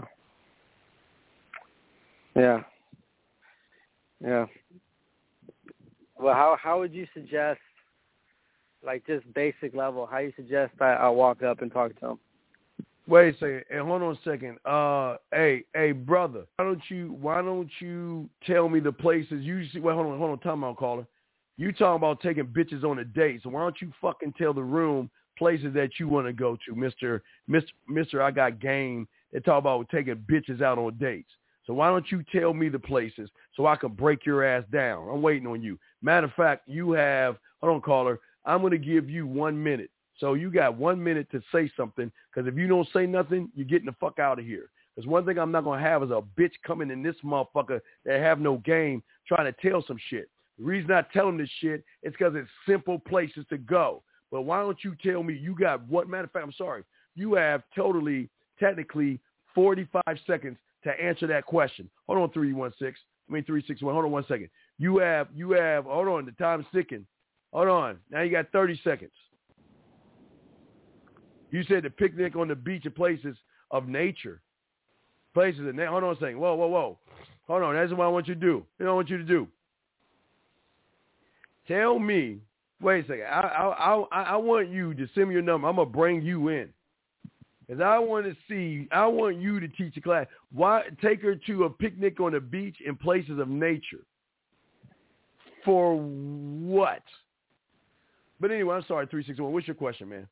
Yeah. Yeah. Well, how how would you suggest, like just basic level, how you suggest I, I walk up and talk to him? Wait a second. Hey, hold on a second. Uh, hey, hey, brother, why don't you why don't you tell me the places you see? Wait, hold on, hold on. Time out, caller. You talking about taking bitches on a date? So why don't you fucking tell the room places that you want to go to, Mister Mister Mister I got game. They talk about taking bitches out on dates. So why don't you tell me the places so I can break your ass down? I'm waiting on you. Matter of fact, you have, hold on, caller, I'm going to give you one minute. So you got one minute to say something, because if you don't say nothing, you're getting the fuck out of here. Because one thing I'm not going to have is a bitch coming in this motherfucker that have no game trying to tell some shit. The reason I tell them this shit is because it's simple places to go. But why don't you tell me you got what? Matter of fact, I'm sorry. You have totally, technically, forty-five seconds to answer that question. Hold on, three one six. I mean, three six one. Hold on one second. You have, you have, hold on, the time's ticking. Hold on. Now you got thirty seconds. You said the picnic on the beach of places of nature. Places of nature. Hold on a second. Whoa, whoa, whoa. Hold on. That's what I want you to do. That's what I want you to do. Tell me. Wait a second. I I I, I want you to send me your number. I'm gonna bring you in, because I want to see. I want you to teach a class. Why take her to a picnic on the beach in places of nature? For what? But anyway, I'm sorry. Three six one. What's your question, man?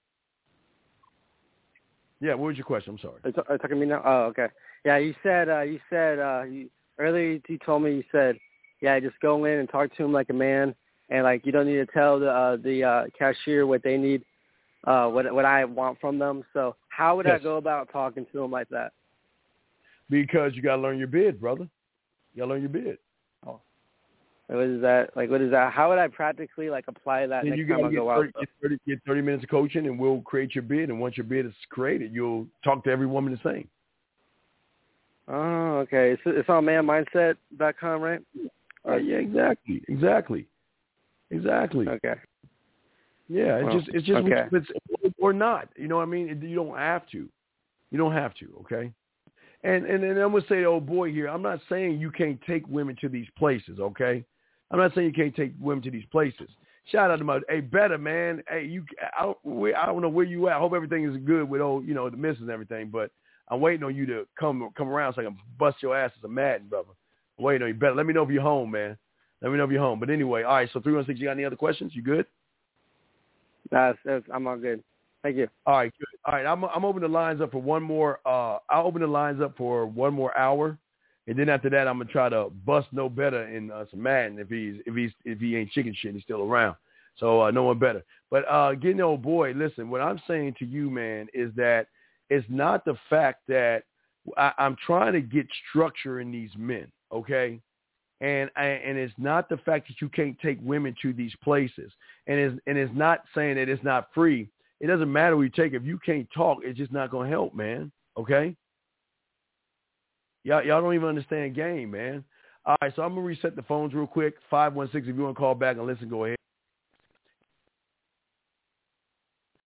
Yeah, what was your question? I'm sorry. Are you, are you talking to me now? Oh, okay. Yeah, you said uh, you said uh, you, earlier you told me you said yeah, just go in and talk to them like a man, and like you don't need to tell the uh, the uh, cashier what they need, uh, what what I want from them. So how would Yes. I go about talking to them like that? Because you got to learn your bid, brother. You got to learn your bid. Oh, what is that? Like, what is that? How would I practically like apply that Then next you time got I to get go thirty, out? get, thirty, get thirty minutes of coaching, and we'll create your bid. And once your bid is created, you'll talk to every woman the same. Oh, okay. It's, it's on man mindset dot com, right? Uh, yeah, exactly, exactly, exactly. Okay. Yeah, it's Well, just it's just okay. it's, or not. You know what I mean? It- You don't have to. You don't have to. Okay. And and and I'm gonna say, oh boy, here. I'm not saying you can't take women to these places. Okay. I'm not saying you can't take women to these places. Shout out to my hey better man. Hey you. I don't, where, I don't know where you at. I hope everything is good with old you know the missus and everything. But I'm waiting on you to come come around so I can bust your ass as a Madden brother. I'm waiting on you. Better let me know if you're home, man. Let me know if you're home. But anyway, all right. So three one six. You got any other questions? You good? Nah, it's, it's, I'm all good. Thank you. All right, good. All right, I'm I'm opening the lines up for one more. Uh, I'll open the lines up for one more hour, and then after that, I'm gonna try to bust no better in uh, some Madden if he's if he's if he ain't chicken shit, he's still around. So uh, no one better. But uh, getting old boy, listen. What I'm saying to you, man, is that it's not the fact that I, I'm trying to get structure in these men, okay? And I, and it's not the fact that you can't take women to these places, and it's and it's not saying that it's not free. It doesn't matter where you take it. If you can't talk, it's just not going to help, man. Okay? Y'all, y'all don't even understand game, man. All right, so I'm going to reset the phones real quick. five one six, if you want to call back and listen, go ahead.